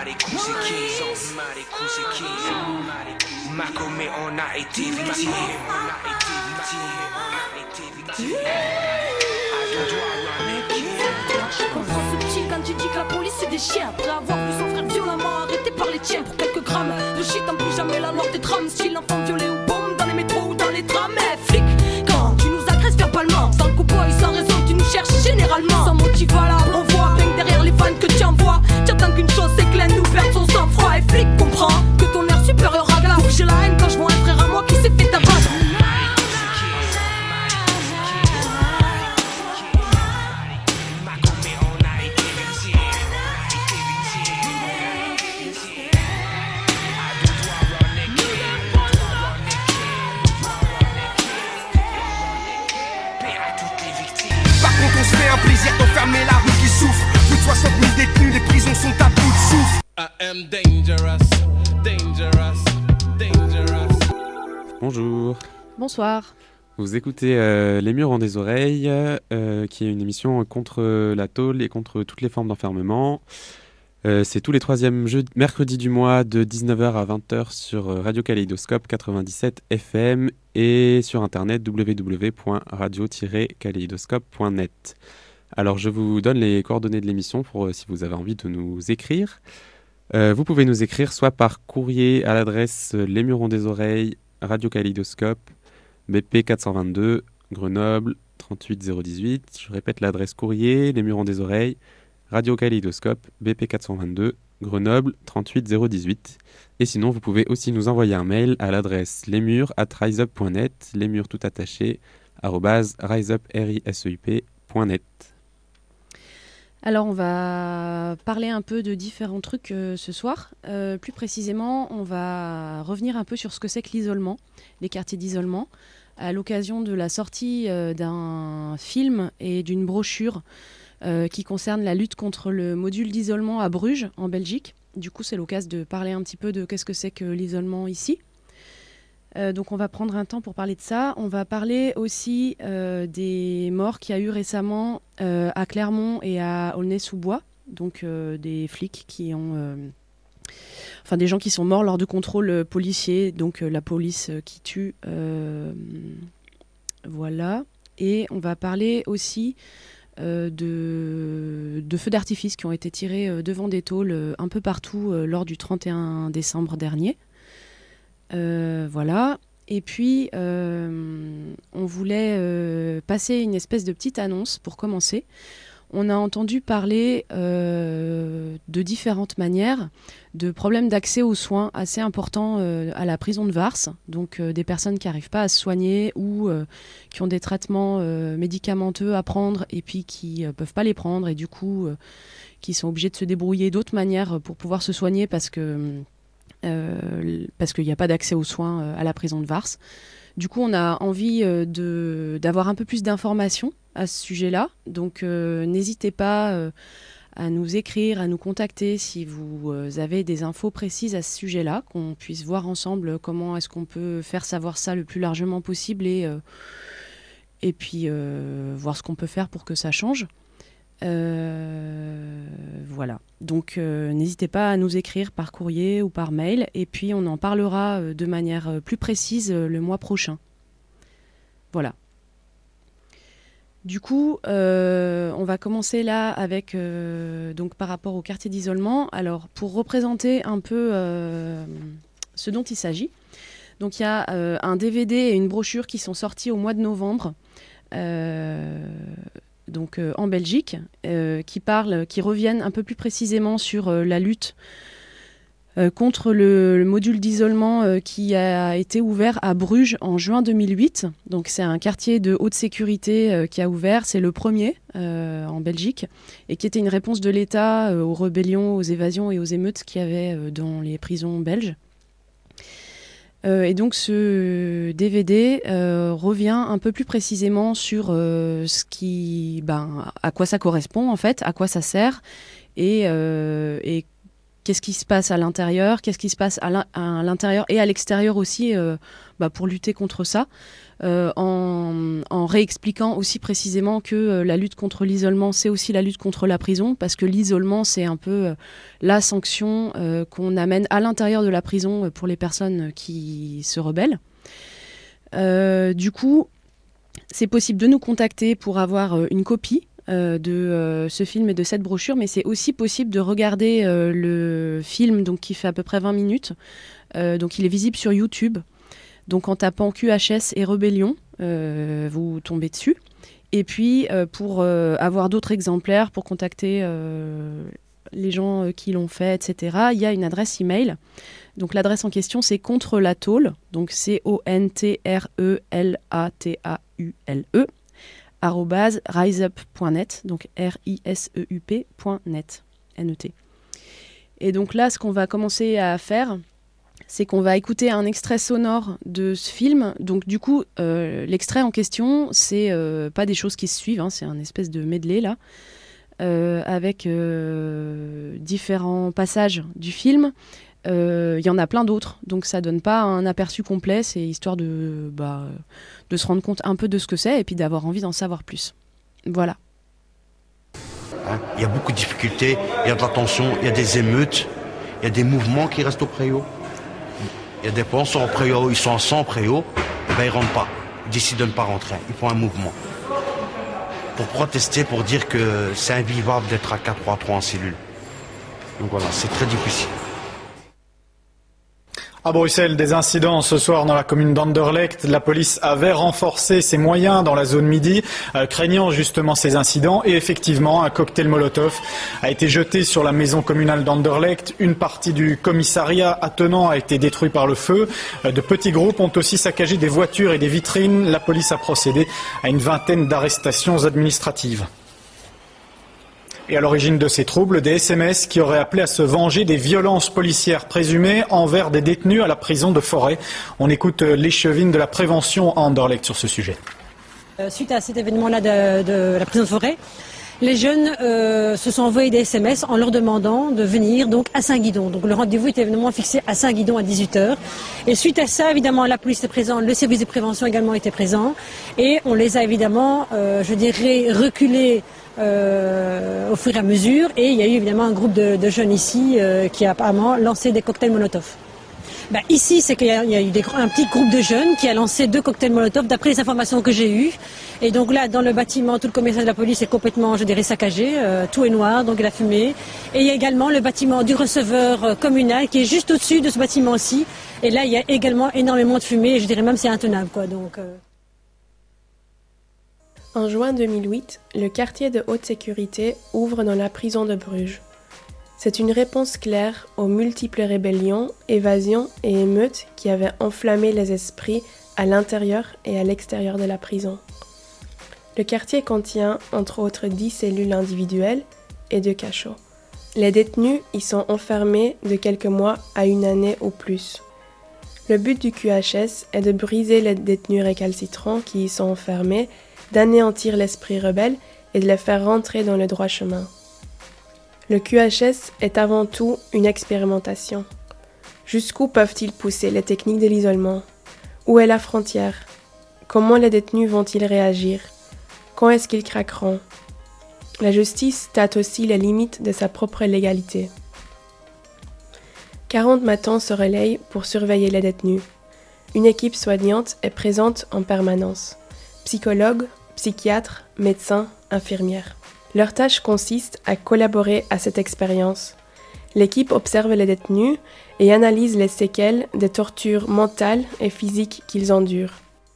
Macomé, on a été victime. Je comprends subtil quand tu dis que la police c'est des chiens. Après avoir vu son frère violemment arrêté par les tiens pour quelques grammes de shit, en plus jamais la loi des drames. Style enfant violé ou bombe dans les métros ou dans les trams. Flic, quand tu nous agresses verbalement, sans cowboy, sans raison, tu nous cherches généralement. Sans motif valable, on voit bien que derrière les fans que tu envoies, tu attends qu'une chose, c'est que l'un nous perde son sang-froid. Et flic, comprends que ton air supérieur à glace. J'ai la haine quand je vois un frère à moi qui s'est fait tabac. Fermer la rue qui souffre. Plus de 60 000 détenus, les prisons sont à bout de souffle. I am dangerous, dangerous, dangerous. Bonjour. Bonsoir. Vous écoutez Les Murs ont des oreilles, qui est une émission contre la tôle et contre toutes les formes d'enfermement. C'est tous les troisièmes mercredis du mois de 19h à 20h sur Radio Kaléidoscope 97 FM et sur internet www.radio-kaléidoscope.net. Alors je vous donne les coordonnées de l'émission pour si vous avez envie de nous écrire. Vous pouvez nous écrire soit par courrier à l'adresse Les Murs ont des oreilles, Radio Kaléidoscope, BP 422, Grenoble 38018. Je répète l'adresse courrier, Les Murs ont des oreilles, Radio Kaléidoscope, BP 422, Grenoble 38018. Et sinon, vous pouvez aussi nous envoyer un mail à l'adresse lesmurs@riseup.net, lesmurs tout attaché, @riseup.net. Alors on va parler un peu de différents trucs ce soir. Plus précisément, on va revenir un peu sur ce que c'est que l'isolement, les quartiers d'isolement, à l'occasion de la sortie d'un film et d'une brochure qui concerne la lutte contre le module d'isolement à Bruges, en Belgique. Du coup, c'est l'occasion de parler un petit peu de qu'est-ce que c'est que l'isolement ici. Donc on va prendre un temps pour parler de ça. On va parler aussi des morts qu'il y a eu récemment à Clermont et à Aulnay-sous-Bois. Donc des flics qui ont... Enfin des gens qui sont morts lors de contrôles policiers. Donc la police qui tue. Voilà. Et on va parler aussi de feux d'artifice qui ont été tirés devant des tôles un peu partout lors du 31 décembre dernier. Voilà. Et puis, on voulait passer une espèce de petite annonce pour commencer. On a entendu parler de différentes manières de problèmes d'accès aux soins assez importants à la prison de Vars. Donc des personnes qui n'arrivent pas à se soigner ou qui ont des traitements médicamenteux à prendre et puis qui ne peuvent pas les prendre et du coup qui sont obligés de se débrouiller d'autres manières pour pouvoir se soigner parce qu'il n'y a pas d'accès aux soins à la prison de Vars. Du coup, on a envie d'avoir un peu plus d'informations à ce sujet-là. Donc, n'hésitez pas à nous écrire, à nous contacter si vous avez des infos précises à ce sujet-là, qu'on puisse voir ensemble comment est-ce qu'on peut faire savoir ça le plus largement possible et puis voir ce qu'on peut faire pour que ça change. Voilà. Donc n'hésitez pas à nous écrire par courrier ou par mail et puis on en parlera de manière plus précise le mois prochain. Voilà. Du coup, on va commencer là avec donc par rapport au quartier d'isolement. Alors pour représenter un peu ce dont il s'agit. Donc il y a un DVD et une brochure qui sont sortis au mois de novembre. Donc en Belgique, qui reviennent un peu plus précisément sur la lutte contre le module d'isolement qui a été ouvert à Bruges en juin 2008. Donc c'est un quartier de haute sécurité qui a ouvert, c'est le premier en Belgique, et qui était une réponse de l'État aux rébellions, aux évasions et aux émeutes qu'il y avait dans les prisons belges. Et donc ce DVD revient un peu plus précisément sur à quoi ça correspond en fait, à quoi ça sert et qu'est-ce qui se passe à l'intérieur, qu'est-ce qui se passe à l'intérieur et à l'extérieur aussi pour lutter contre ça, en réexpliquant aussi précisément que la lutte contre l'isolement, c'est aussi la lutte contre la prison, parce que l'isolement, c'est un peu la sanction qu'on amène à l'intérieur de la prison pour les personnes qui se rebellent. Du coup, c'est possible de nous contacter pour avoir une copie de ce film et de cette brochure, mais c'est aussi possible de regarder le film donc, qui fait à peu près 20 minutes. Donc il est visible sur YouTube. Donc en tapant QHS et Rébellion, vous tombez dessus. Et puis pour avoir d'autres exemplaires, pour contacter les gens qui l'ont fait, etc., il y a une adresse email. Donc l'adresse en question, c'est contre la tôle, donc CONTRELATAULE, @riseup.net, donc RISEUP.net, NET. Et donc là, ce qu'on va commencer à faire, c'est qu'on va écouter un extrait sonore de ce film. Donc du coup, l'extrait en question, c'est pas des choses qui se suivent, c'est un espèce de medley là, avec différents passages du film. Il y en a plein d'autres, donc ça donne pas un aperçu complet, c'est histoire de se rendre compte un peu de ce que c'est et puis d'avoir envie d'en savoir plus. Voilà. Il y a beaucoup de difficultés, il y a de la tension, il y a des émeutes, il y a des mouvements qui restent au préau. Il y a des penseurs au préau, ils sont à 100 au préau, ils rentrent pas, ils décident de ne pas rentrer, ils font un mouvement. Pour protester, pour dire que c'est invivable d'être à 4 ou à 3 en cellule. Donc voilà, c'est très difficile. À Bruxelles, des incidents ce soir dans la commune d'Anderlecht. La police avait renforcé ses moyens dans la zone midi, craignant justement ces incidents. Et effectivement, un cocktail Molotov a été jeté sur la maison communale d'Anderlecht. Une partie du commissariat attenant a été détruite par le feu. De petits groupes ont aussi saccagé des voitures et des vitrines. La police a procédé à une vingtaine d'arrestations administratives. Et à l'origine de ces troubles, des SMS qui auraient appelé à se venger des violences policières présumées envers des détenus à la prison de Forêt. On écoute l'échevine de la prévention à Anderlecht sur ce sujet. Suite à cet événement-là de la prison de Forêt, les jeunes se sont envoyés des SMS en leur demandant de venir donc à Saint-Guidon. Donc le rendez-vous était évidemment fixé à Saint-Guidon à 18h. Et suite à ça, évidemment, la police était présente, le service de prévention également était présent. Et on les a évidemment, reculés au fur et à mesure. Et il y a eu évidemment un groupe de jeunes ici qui a apparemment lancé des cocktails Molotov. Ici, c'est qu'il y a eu un petit groupe de jeunes qui a lancé 2 cocktails Molotov, d'après les informations que j'ai eues. Et donc là, dans le bâtiment, tout le commissariat de la police est complètement, saccagé. Tout est noir, donc il a fumé. Et il y a également le bâtiment du receveur communal qui est juste au-dessus de ce bâtiment-ci. Et là, il y a également énormément de fumée. Et je dirais même c'est intenable, quoi. En juin 2008, le quartier de haute sécurité ouvre dans la prison de Bruges. C'est une réponse claire aux multiples rébellions, évasions et émeutes qui avaient enflammé les esprits à l'intérieur et à l'extérieur de la prison. Le quartier contient entre autres 10 cellules individuelles et 2 cachots. Les détenus y sont enfermés de quelques mois à 1 année ou plus. Le but du QHS est de briser les détenus récalcitrants qui y sont enfermés, d'anéantir l'esprit rebelle et de les faire rentrer dans le droit chemin. Le QHS est avant tout une expérimentation. Jusqu'où peuvent-ils pousser les techniques de l'isolement ? Où est la frontière ? Comment les détenus vont-ils réagir ? Quand est-ce qu'ils craqueront ? La justice tâte aussi les limites de sa propre légalité. 40 matons se relayent pour surveiller les détenus. Une équipe soignante est présente en permanence. Psychologues, psychiatres, médecins, infirmières. Leur tâche consiste à collaborer à cette expérience. L'équipe observe les détenus et analyse les séquelles des tortures mentales et physiques qu'ils endurent.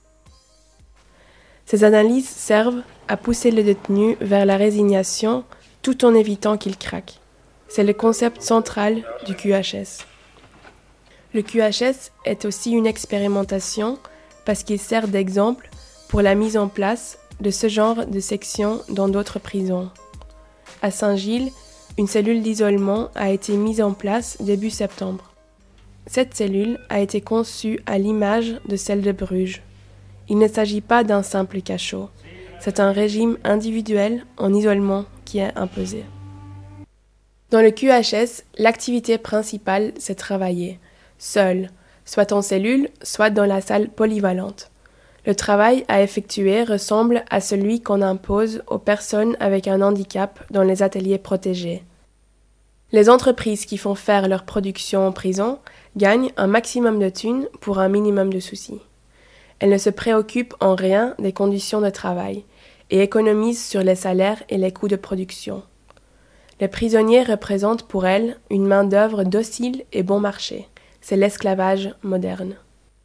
Ces analyses servent à pousser le détenu vers la résignation tout en évitant qu'il craque. C'est le concept central du QHS. Le QHS est aussi une expérimentation parce qu'il sert d'exemple pour la mise en place de ce genre de section dans d'autres prisons. À Saint-Gilles, une cellule d'isolement a été mise en place début septembre. Cette cellule a été conçue à l'image de celle de Bruges. Il ne s'agit pas d'un simple cachot. C'est un régime individuel en isolement qui est imposé. Dans le QHS, l'activité principale, c'est travailler, seul, soit en cellule, soit dans la salle polyvalente. Le travail à effectuer ressemble à celui qu'on impose aux personnes avec un handicap dans les ateliers protégés. Les entreprises qui font faire leur production en prison gagnent un maximum de thunes pour un minimum de soucis. Elles ne se préoccupent en rien des conditions de travail et économisent sur les salaires et les coûts de production. Les prisonniers représentent pour elles une main-d'œuvre docile et bon marché. C'est l'esclavage moderne.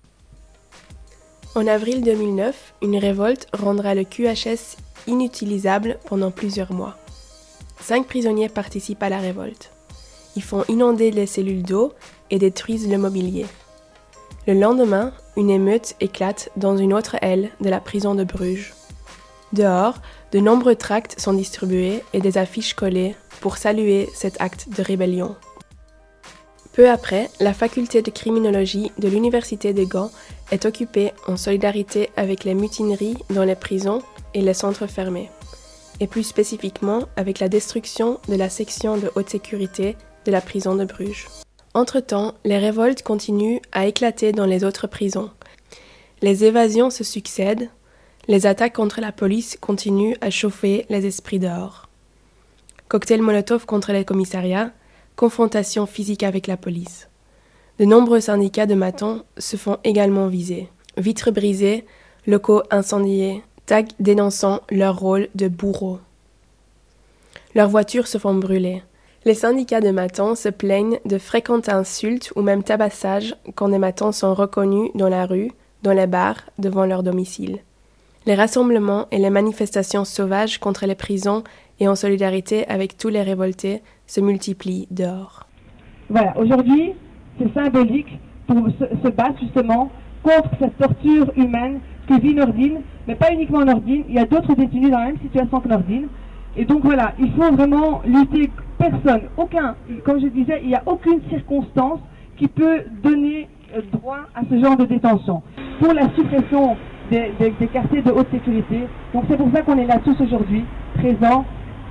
En avril 2009, une révolte rendra le QHS inutilisable pendant plusieurs mois. 5 prisonniers participent à la révolte. Ils font inonder les cellules d'eau et détruisent le mobilier. Le lendemain, une émeute éclate dans une autre aile de la prison de Bruges. Dehors, de nombreux tracts sont distribués et des affiches collées pour saluer cet acte de rébellion. Peu après, la faculté de criminologie de l'université de Gand est occupée en solidarité avec les mutineries dans les prisons et les centres fermés, et plus spécifiquement avec la destruction de la section de haute sécurité de la prison de Bruges. Entre-temps, les révoltes continuent à éclater dans les autres prisons. Les évasions se succèdent, les attaques contre la police continuent à chauffer les esprits dehors. Cocktail Molotov contre les commissariats, confrontation physique avec la police. De nombreux syndicats de matons se font également viser. Vitres brisées, locaux incendiés, tags dénonçant leur rôle de bourreaux. Leurs voitures se font brûler. Les syndicats de matons se plaignent de fréquentes insultes ou même tabassages quand des matons sont reconnus dans la rue, dans les bars, devant leur domicile. Les rassemblements et les manifestations sauvages contre les prisons et en solidarité avec tous les révoltés se multiplient dehors. Voilà, aujourd'hui, c'est symbolique pour se battre justement contre cette torture humaine que vit Nordine, mais pas uniquement Nordine, il y a d'autres détenus dans la même situation que Nordine. Et donc voilà, il faut vraiment lutter, comme je disais, il n'y a aucune circonstance qui peut donner droit à ce genre de détention. Pour la suppression des quartiers de haute sécurité, donc c'est pour ça qu'on est là tous aujourd'hui, présents.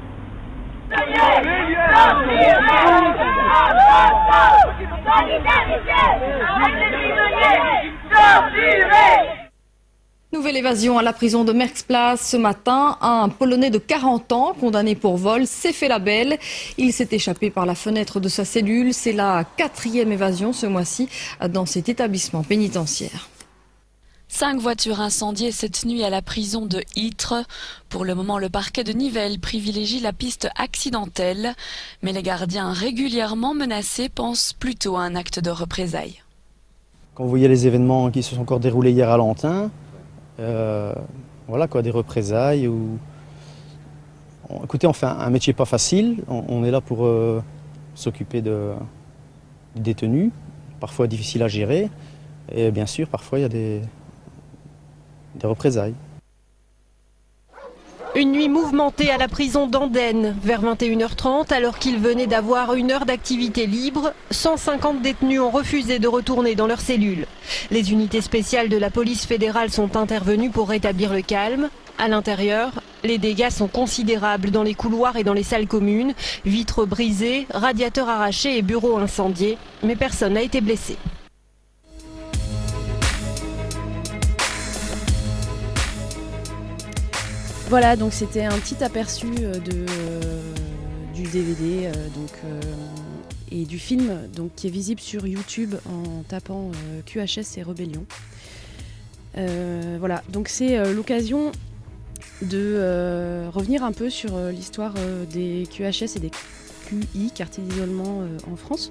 Nouvelle évasion à la prison de Merksplas ce matin. Un Polonais de 40 ans, condamné pour vol, s'est fait la belle. Il s'est échappé par la fenêtre de sa cellule. C'est la 4e évasion ce mois-ci dans cet établissement pénitentiaire. 5 voitures incendiées cette nuit à la prison de Ytre. Pour le moment, le parquet de Nivelles privilégie la piste accidentelle. Mais les gardiens régulièrement menacés pensent plutôt à un acte de représailles. Quand vous voyez les événements qui se sont encore déroulés hier à Lantin, voilà quoi, des représailles. Écoutez, on fait un métier pas facile. On est là pour s'occuper des détenus, parfois difficiles à gérer. Et bien sûr, parfois il y a des représailles. Une nuit mouvementée à la prison d'Andenne. Vers 21h30, alors qu'ils venaient d'avoir 1 heure d'activité libre, 150 détenus ont refusé de retourner dans leurs cellules. Les unités spéciales de la police fédérale sont intervenues pour rétablir le calme. À l'intérieur, les dégâts sont considérables dans les couloirs et dans les salles communes. Vitres brisées, radiateurs arrachés et bureaux incendiés. Mais personne n'a été blessé. Voilà, donc c'était un petit aperçu du DVD et du film donc, qui est visible sur YouTube en tapant QHS et Rébellion. Voilà, donc c'est l'occasion de revenir un peu sur l'histoire des QHS et des QI, quartiers d'isolement en France.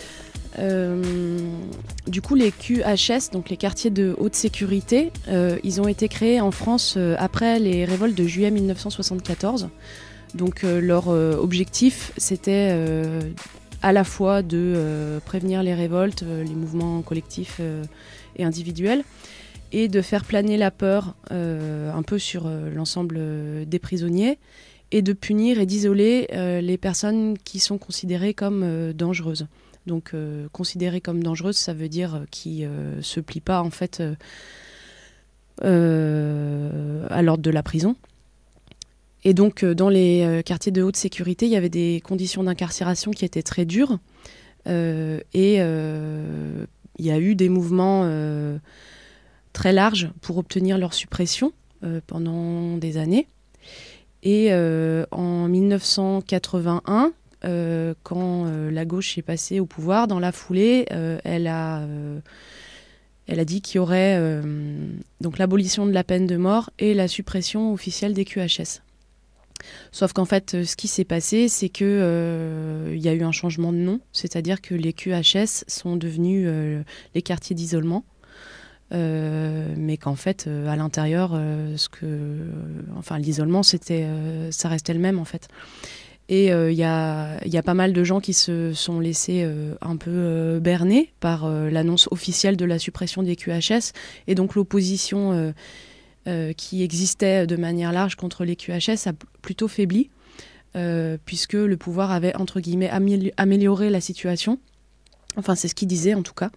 Du coup, les QHS, donc les quartiers de haute sécurité, ils ont été créés en France après les révoltes de juillet 1974. Donc leur objectif, c'était à la fois de prévenir les révoltes, les mouvements collectifs et individuels, et de faire planer la peur un peu sur l'ensemble des prisonniers, et de punir et d'isoler les personnes qui sont considérées comme dangereuses. Donc considérées comme dangereuses, ça veut dire qui ne se plient pas en fait à l'ordre de la prison. Et donc, dans les quartiers de haute sécurité, il y avait des conditions d'incarcération qui étaient très dures. Et il y a eu des mouvements très larges pour obtenir leur suppression pendant des années. Et en 1981, quand la gauche est passée au pouvoir, dans la foulée, elle a dit qu'il y aurait donc l'abolition de la peine de mort et la suppression officielle des QHS. Sauf qu'en fait, ce qui s'est passé, c'est que y a eu un changement de nom, c'est-à-dire que les QHS sont devenus les quartiers d'isolement, mais qu'en fait, à l'intérieur, l'isolement, ça restait le même en fait. Et il y a pas mal de gens qui se sont laissés un peu berner par l'annonce officielle de la suppression des QHS, et donc l'opposition qui existait de manière large contre les QHS a plutôt faibli, puisque le pouvoir avait, entre guillemets, amélioré la situation. Enfin, c'est ce qu'il disait, en tout cas.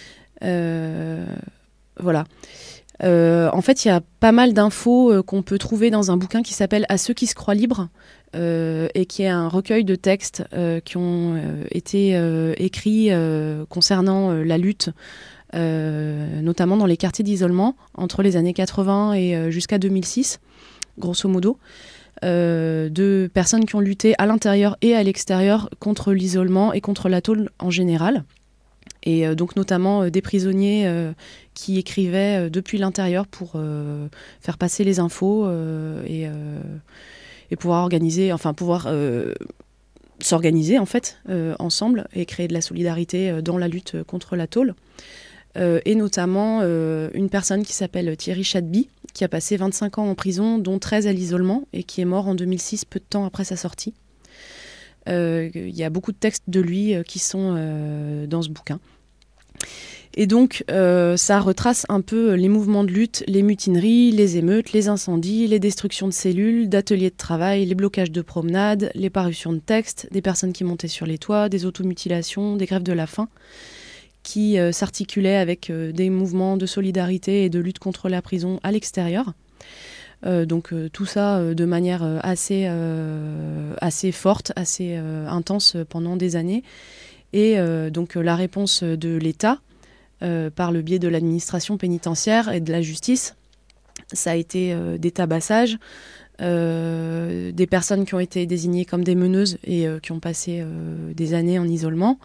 Voilà. En fait, il y a pas mal d'infos qu'on peut trouver dans un bouquin qui s'appelle « À ceux qui se croient libres », et qui est un recueil de textes qui ont été écrits concernant la lutte, notamment dans les quartiers d'isolement, entre les années 80 et jusqu'à 2006, grosso modo, de personnes qui ont lutté à l'intérieur et à l'extérieur contre l'isolement et contre la tôle en général. Et donc notamment des prisonniers qui écrivaient depuis l'intérieur pour faire passer les infos et pouvoir s'organiser en fait ensemble et créer de la solidarité dans la lutte contre la tôle. Et notamment une personne qui s'appelle Thierry Chadby, qui a passé 25 ans en prison, dont 13 à l'isolement, et qui est mort en 2006, peu de temps après sa sortie. Il y a beaucoup de textes de lui qui sont dans ce bouquin. Et donc, ça retrace un peu les mouvements de lutte, les mutineries, les émeutes, les incendies, les destructions de cellules, d'ateliers de travail, les blocages de promenades, les parutions de textes, des personnes qui montaient sur les toits, des automutilations, des grèves de la faim, qui s'articulaient avec des mouvements de solidarité et de lutte contre la prison à l'extérieur. Donc tout ça de manière assez forte, assez intense pendant des années. Et donc la réponse de l'État, par le biais de l'administration pénitentiaire et de la justice, ça a été des tabassages, des personnes qui ont été désignées comme des meneuses et qui ont passé des années en isolement,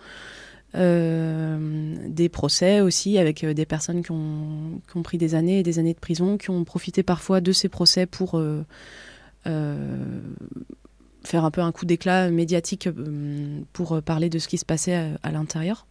des procès aussi avec des personnes qui ont pris des années et des années de prison, qui ont profité parfois de ces procès pour faire un peu un coup d'éclat médiatique pour parler de ce qui se passait à l'intérieur.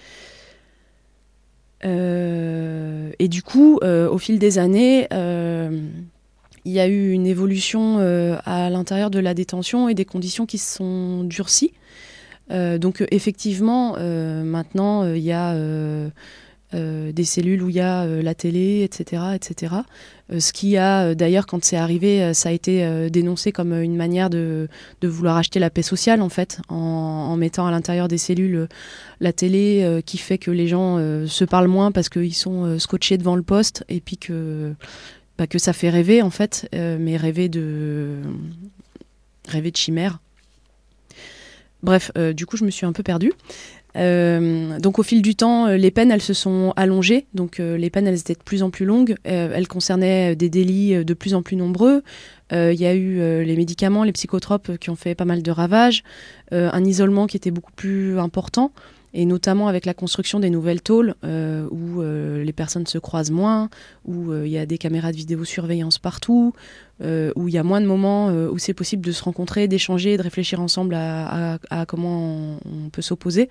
Et du coup, au fil des années, il y a eu une évolution à l'intérieur de la détention et des conditions qui se sont durcies. Donc effectivement, maintenant, il y a des cellules où il y a la télé, etc. etc. Ce qui a, d'ailleurs, quand c'est arrivé, ça a été dénoncé comme une manière de vouloir acheter la paix sociale, en fait, en mettant à l'intérieur des cellules la télé qui fait que les gens se parlent moins parce qu'ils sont scotchés devant le poste, et puis que ça fait rêver, en fait, mais rêver de chimères. Bref, du coup, je me suis un peu perdue. Donc au fil du temps, les peines, elles se sont allongées. Donc les peines, elles étaient de plus en plus longues. Elles concernaient des délits de plus en plus nombreux. Il y a eu les médicaments, les psychotropes qui ont fait pas mal de ravages. Un isolement qui était beaucoup plus important. Et notamment avec la construction des nouvelles tôles où les personnes se croisent moins, où il y a des caméras de vidéosurveillance partout, où il y a moins de moments où c'est possible de se rencontrer, d'échanger, de réfléchir ensemble à comment on peut s'opposer.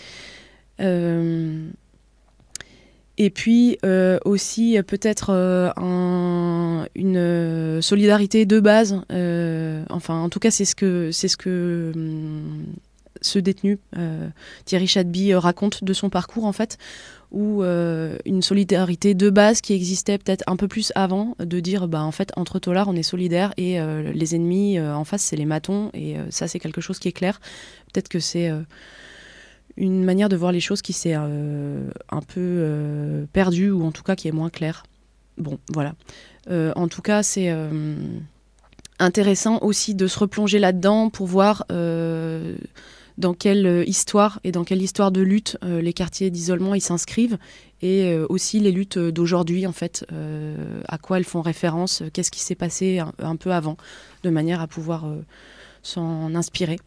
Et puis aussi peut-être une solidarité de base. Enfin, en tout cas, c'est ce que ce détenu, Thierry Chadby, raconte de son parcours, en fait, où une solidarité de base qui existait peut-être un peu plus avant, de dire, en fait, entre taulards, on est solidaires, et les ennemis en face, c'est les matons, et ça, c'est quelque chose qui est clair. Peut-être que c'est une manière de voir les choses qui s'est un peu perdue, ou en tout cas qui est moins claire. Bon, voilà. En tout cas, c'est intéressant aussi de se replonger là-dedans pour voir dans quelle histoire et dans quelle histoire de lutte les quartiers d'isolement ils s'inscrivent, et aussi les luttes d'aujourd'hui, en fait, à quoi elles font référence, qu'est-ce qui s'est passé un peu avant, de manière à pouvoir s'en inspirer.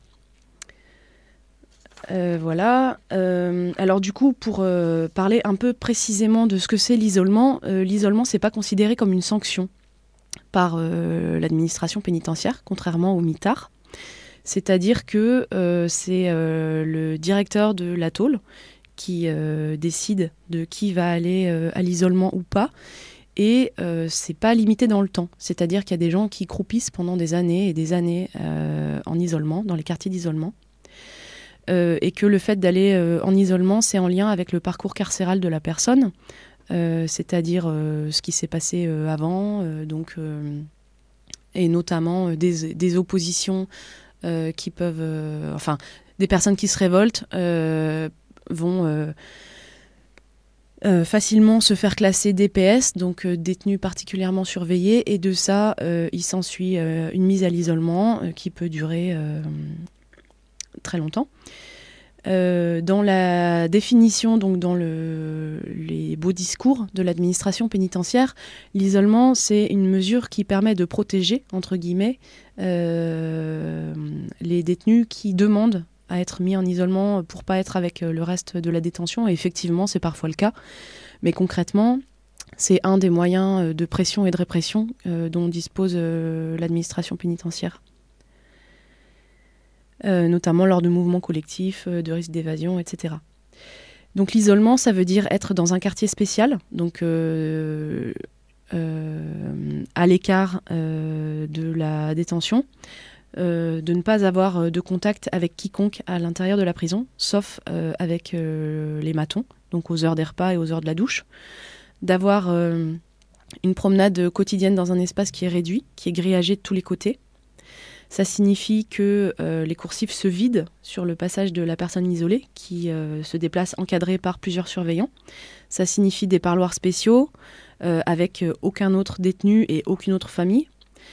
Voilà. Alors du coup, pour parler un peu précisément de ce que c'est l'isolement, c'est pas considéré comme une sanction par l'administration pénitentiaire, contrairement au mitard. C'est-à-dire que c'est le directeur de la tôle qui décide de qui va aller à l'isolement ou pas. Et c'est pas limité dans le temps. C'est-à-dire qu'il y a des gens qui croupissent pendant des années et des années en isolement, dans les quartiers d'isolement. Et que le fait d'aller en isolement, c'est en lien avec le parcours carcéral de la personne. C'est-à-dire ce qui s'est passé avant, et notamment des oppositions qui peuvent... des personnes qui se révoltent vont facilement se faire classer DPS, donc détenus particulièrement surveillés, et de ça, il s'ensuit une mise à l'isolement qui peut durer très longtemps. Dans la définition, donc dans les beaux discours de l'administration pénitentiaire, l'isolement, c'est une mesure qui permet de protéger, entre guillemets, les détenus qui demandent à être mis en isolement pour pas être avec le reste de la détention. Et effectivement, c'est parfois le cas. Mais concrètement, c'est un des moyens de pression et de répression dont dispose l'administration pénitentiaire. Notamment lors de mouvements collectifs, de risques d'évasion, etc. Donc l'isolement, ça veut dire être dans un quartier spécial, donc à l'écart de la détention, de ne pas avoir de contact avec quiconque à l'intérieur de la prison, sauf avec les matons, donc aux heures des repas et aux heures de la douche, d'avoir une promenade quotidienne dans un espace qui est réduit, qui est grillagé de tous les côtés. Ça signifie que les coursives se vident sur le passage de la personne isolée qui se déplace encadrée par plusieurs surveillants. Ça signifie des parloirs spéciaux avec aucun autre détenu et aucune autre famille.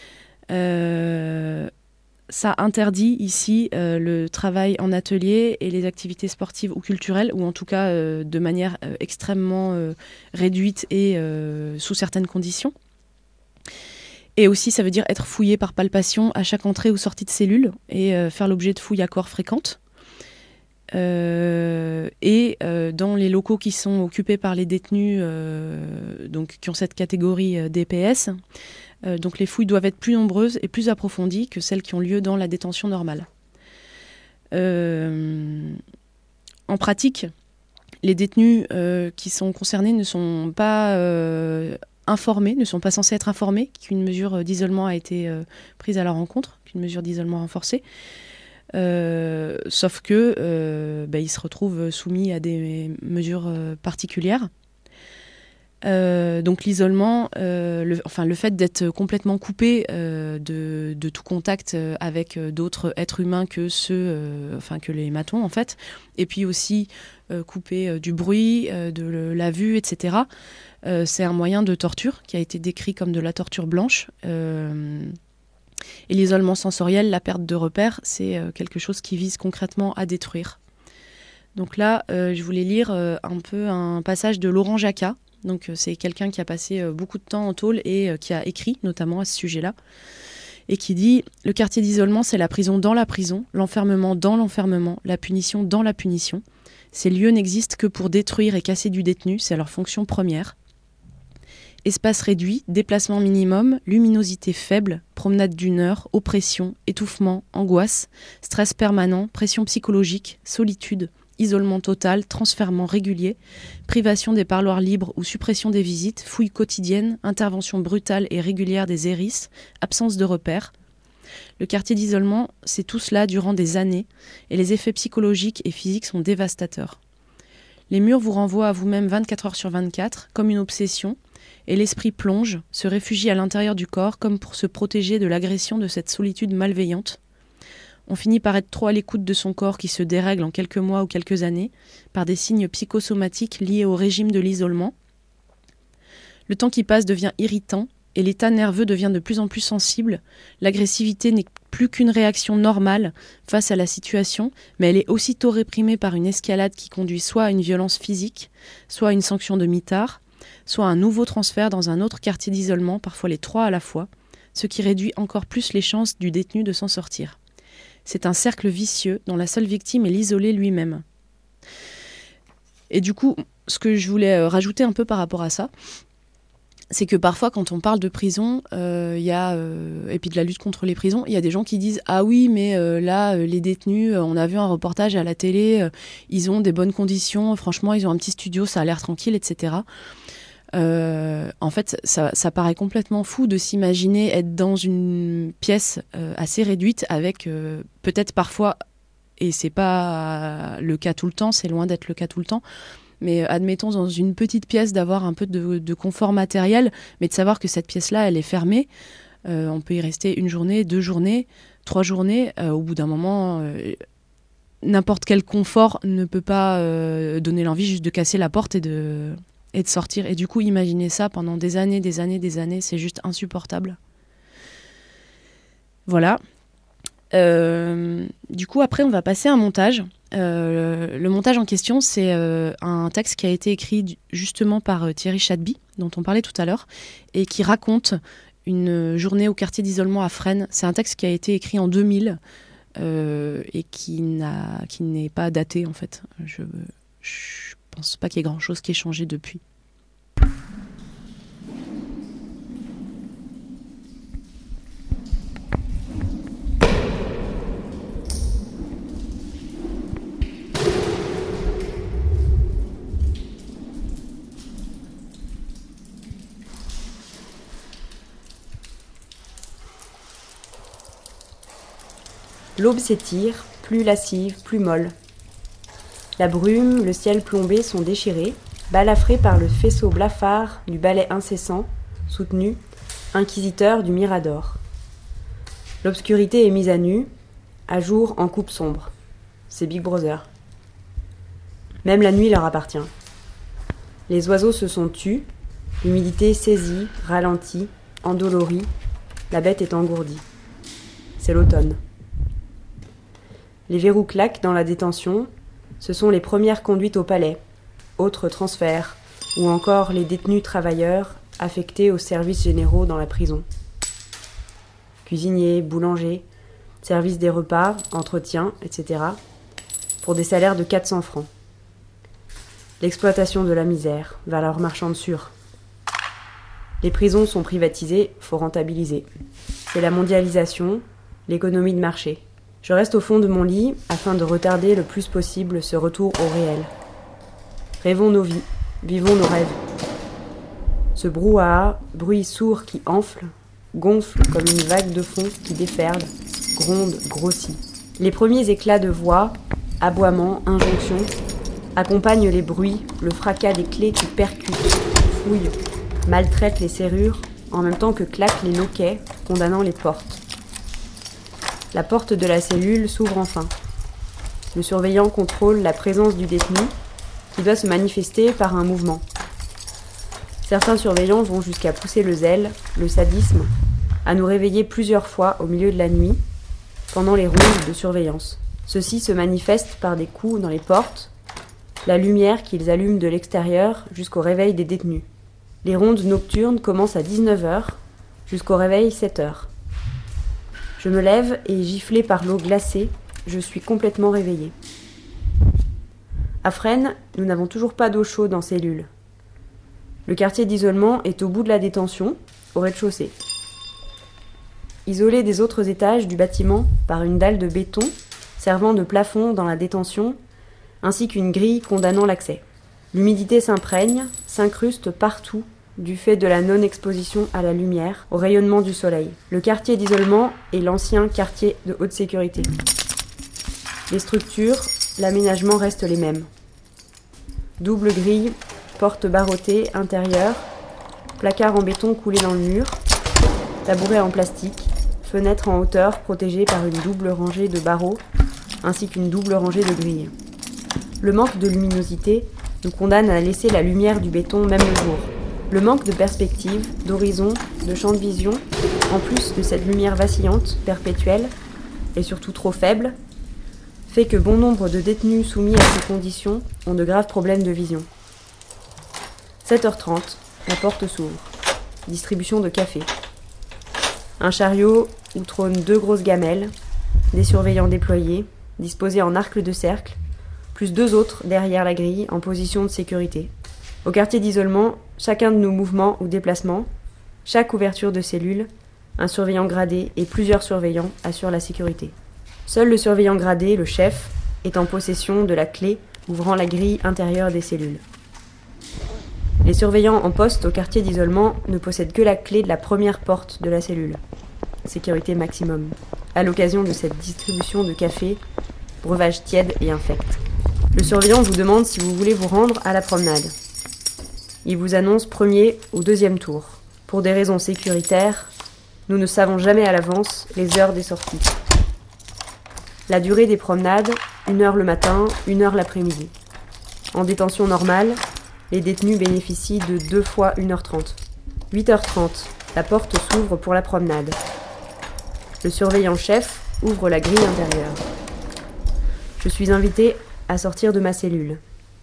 Ça interdit ici le travail en atelier et les activités sportives ou culturelles, ou en tout cas de manière extrêmement réduite et sous certaines conditions. Et aussi, ça veut dire être fouillé par palpation à chaque entrée ou sortie de cellule et faire l'objet de fouilles à corps fréquentes. Dans les locaux qui sont occupés par les détenus, donc qui ont cette catégorie DPS, donc les fouilles doivent être plus nombreuses et plus approfondies que celles qui ont lieu dans la détention normale. En pratique, les détenus qui sont concernés ne sont pas informés, ne sont pas censés être informés qu'une mesure d'isolement a été prise à leur encontre, qu'une mesure d'isolement renforcée. Sauf que ils se retrouvent soumis à des mesures particulières. Donc l'isolement, le fait d'être complètement coupé de tout contact avec d'autres êtres humains que que les matons en fait, et puis aussi coupé du bruit, de la vue, etc. C'est un moyen de torture qui a été décrit comme de la torture blanche. Et l'isolement sensoriel, la perte de repères, c'est quelque chose qui vise concrètement à détruire. Donc là, je voulais lire un peu un passage de Laurent Jacquat. Donc c'est quelqu'un qui a passé beaucoup de temps en tôle et qui a écrit notamment à ce sujet-là. Et qui dit « Le quartier d'isolement, c'est la prison dans la prison, l'enfermement dans l'enfermement, la punition dans la punition. Ces lieux n'existent que pour détruire et casser du détenu, c'est leur fonction première. Espace réduit, déplacement minimum, luminosité faible, promenade d'1 heure, oppression, étouffement, angoisse, stress permanent, pression psychologique, solitude, isolement total, transfèrement régulier, privation des parloirs libres ou suppression des visites, fouilles quotidiennes, intervention brutale et régulière des ERIS, absence de repères. Le quartier d'isolement, c'est tout cela durant des années et les effets psychologiques et physiques sont dévastateurs. Les murs vous renvoient à vous-même 24 heures sur 24, comme une obsession, et l'esprit plonge, se réfugie à l'intérieur du corps comme pour se protéger de l'agression de cette solitude malveillante. On finit par être trop à l'écoute de son corps qui se dérègle en quelques mois ou quelques années par des signes psychosomatiques liés au régime de l'isolement. Le temps qui passe devient irritant, et l'état nerveux devient de plus en plus sensible. L'agressivité n'est plus qu'une réaction normale face à la situation, mais elle est aussitôt réprimée par une escalade qui conduit soit à une violence physique, soit à une sanction de mitard, soit à un nouveau transfert dans un autre quartier d'isolement, parfois les 3 à la fois, ce qui réduit encore plus les chances du détenu de s'en sortir. C'est un cercle vicieux dont la seule victime est l'isolé lui-même. Et du coup, ce que je voulais rajouter un peu par rapport à ça, c'est que parfois, quand on parle de prison, et puis de la lutte contre les prisons, il y a des gens qui disent « Ah oui, mais là, les détenus, on a vu un reportage à la télé, ils ont des bonnes conditions, franchement, ils ont un petit studio, ça a l'air tranquille, etc. » En fait, ça paraît complètement fou de s'imaginer être dans une pièce assez réduite avec peut-être parfois, et c'est pas le cas tout le temps, c'est loin d'être le cas tout le temps, mais admettons dans une petite pièce d'avoir un peu de confort matériel, mais de savoir que cette pièce-là, elle est fermée. On peut y rester 1 journée, 2 journées, 3 journées. Au bout d'un moment, n'importe quel confort ne peut pas donner l'envie juste de casser la porte et de sortir. Et du coup, imaginez ça pendant des années, c'est juste insupportable. Voilà. Du coup, après, on va passer à un montage. Le montage en question, c'est un texte qui a été écrit justement par Thierry Chadby, dont on parlait tout à l'heure, et qui raconte une journée au quartier d'isolement à Fresnes. C'est un texte qui a été écrit en 2000 et qui n'est pas daté, en fait. Je pense pas qu'il y ait grand-chose qui ait changé depuis. L'aube s'étire, plus lascive, plus molle. La brume, le ciel plombé sont déchirés, balafrés par le faisceau blafard du balai incessant, soutenu, inquisiteur du mirador. L'obscurité est mise à nu, à jour en coupe sombre. C'est Big Brother. Même la nuit leur appartient. Les oiseaux se sont tus, l'humidité saisie, ralentie, endolorie, la bête est engourdie. C'est l'automne. Les verrous claquent dans la détention, ce sont les premières conduites au palais, autres transferts, ou encore les détenus travailleurs affectés aux services généraux dans la prison. Cuisiniers, boulangers, service des repas, entretien, etc., pour des salaires de 400 francs. L'exploitation de la misère, valeur marchande sûre. Les prisons sont privatisées, faut rentabiliser. C'est la mondialisation, l'économie de marché. Je reste au fond de mon lit afin de retarder le plus possible ce retour au réel. Rêvons nos vies, vivons nos rêves. Ce brouhaha, bruit sourd qui enfle, gonfle comme une vague de fond qui déferle, gronde, grossit. Les premiers éclats de voix, aboiements, injonctions, accompagnent les bruits, le fracas des clés qui percutent, fouillent, maltraitent les serrures, en même temps que claquent les loquets, condamnant les portes. La porte de la cellule s'ouvre enfin. Le surveillant contrôle la présence du détenu, qui doit se manifester par un mouvement. Certains surveillants vont jusqu'à pousser le zèle, le sadisme, à nous réveiller plusieurs fois au milieu de la nuit, pendant les rondes de surveillance. Ceux-ci se manifestent par des coups dans les portes, la lumière qu'ils allument de l'extérieur jusqu'au réveil des détenus. Les rondes nocturnes commencent à 19h, jusqu'au réveil 7h. Je me lève et, giflé par l'eau glacée, je suis complètement réveillée. À Fresnes, nous n'avons toujours pas d'eau chaude en cellule. Le quartier d'isolement est au bout de la détention, au rez-de-chaussée. Isolé des autres étages du bâtiment par une dalle de béton servant de plafond dans la détention, ainsi qu'une grille condamnant l'accès. L'humidité s'imprègne, s'incruste partout du fait de la non-exposition à la lumière, au rayonnement du soleil. Le quartier d'isolement est l'ancien quartier de haute sécurité. Les structures, l'aménagement restent les mêmes. Double grille, porte barrettée intérieure, placard en béton coulé dans le mur, tabouret en plastique, fenêtre en hauteur protégée par une double rangée de barreaux, ainsi qu'une double rangée de grilles. Le manque de luminosité nous condamne à laisser la lumière du béton même le jour. Le manque de perspective, d'horizon, de champ de vision, en plus de cette lumière vacillante, perpétuelle, et surtout trop faible, fait que bon nombre de détenus soumis à ces conditions ont de graves problèmes de vision. 7h30, la porte s'ouvre. Distribution de café. Un chariot où trônent 2 grosses gamelles, des surveillants déployés, disposés en arc de cercle, plus 2 autres derrière la grille en position de sécurité. Au quartier d'isolement, chacun de nos mouvements ou déplacements, chaque ouverture de cellule, un surveillant gradé et plusieurs surveillants assurent la sécurité. Seul le surveillant gradé, le chef, est en possession de la clé ouvrant la grille intérieure des cellules. Les surveillants en poste au quartier d'isolement ne possèdent que la clé de la première porte de la cellule. Sécurité maximum. À l'occasion de cette distribution de café, breuvage tiède et infect. Le surveillant vous demande si vous voulez vous rendre à la promenade. Il vous annonce premier ou deuxième tour. Pour des raisons sécuritaires, nous ne savons jamais à l'avance les heures des sorties. La durée des promenades, 1 heure le matin, 1 heure l'après-midi. En détention normale, les détenus bénéficient de 2 fois 1h30. 8h30, la porte s'ouvre pour la promenade. Le surveillant-chef ouvre la grille intérieure. Je suis invité à sortir de ma cellule.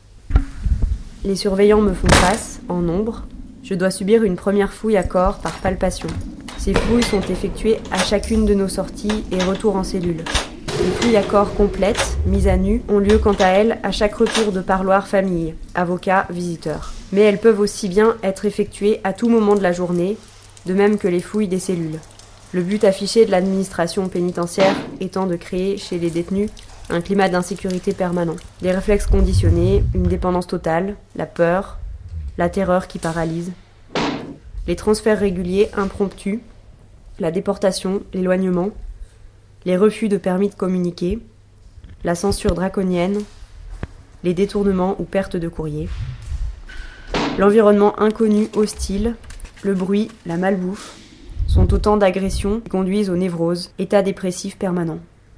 Les surveillants me font face, en nombre. Je dois subir une première fouille à corps par palpation. Ces fouilles sont effectuées à chacune de nos sorties et retours en cellule. Les fouilles à corps complètes, mises à nu, ont lieu quant à elles à chaque retour de parloir famille, avocat, visiteur. Mais elles peuvent aussi bien être effectuées à tout moment de la journée, de même que les fouilles des cellules. Le but affiché de l'administration pénitentiaire étant de créer chez les détenus un climat d'insécurité permanent. Des réflexes conditionnés, une dépendance totale, la peur, la terreur qui paralyse, les transferts réguliers impromptus, la déportation, l'éloignement, les refus de permis de communiquer, la censure draconienne, les détournements ou pertes de courrier, l'environnement inconnu hostile, le bruit, la malbouffe, sont autant d'agressions qui conduisent aux névroses, état dépressif permanent.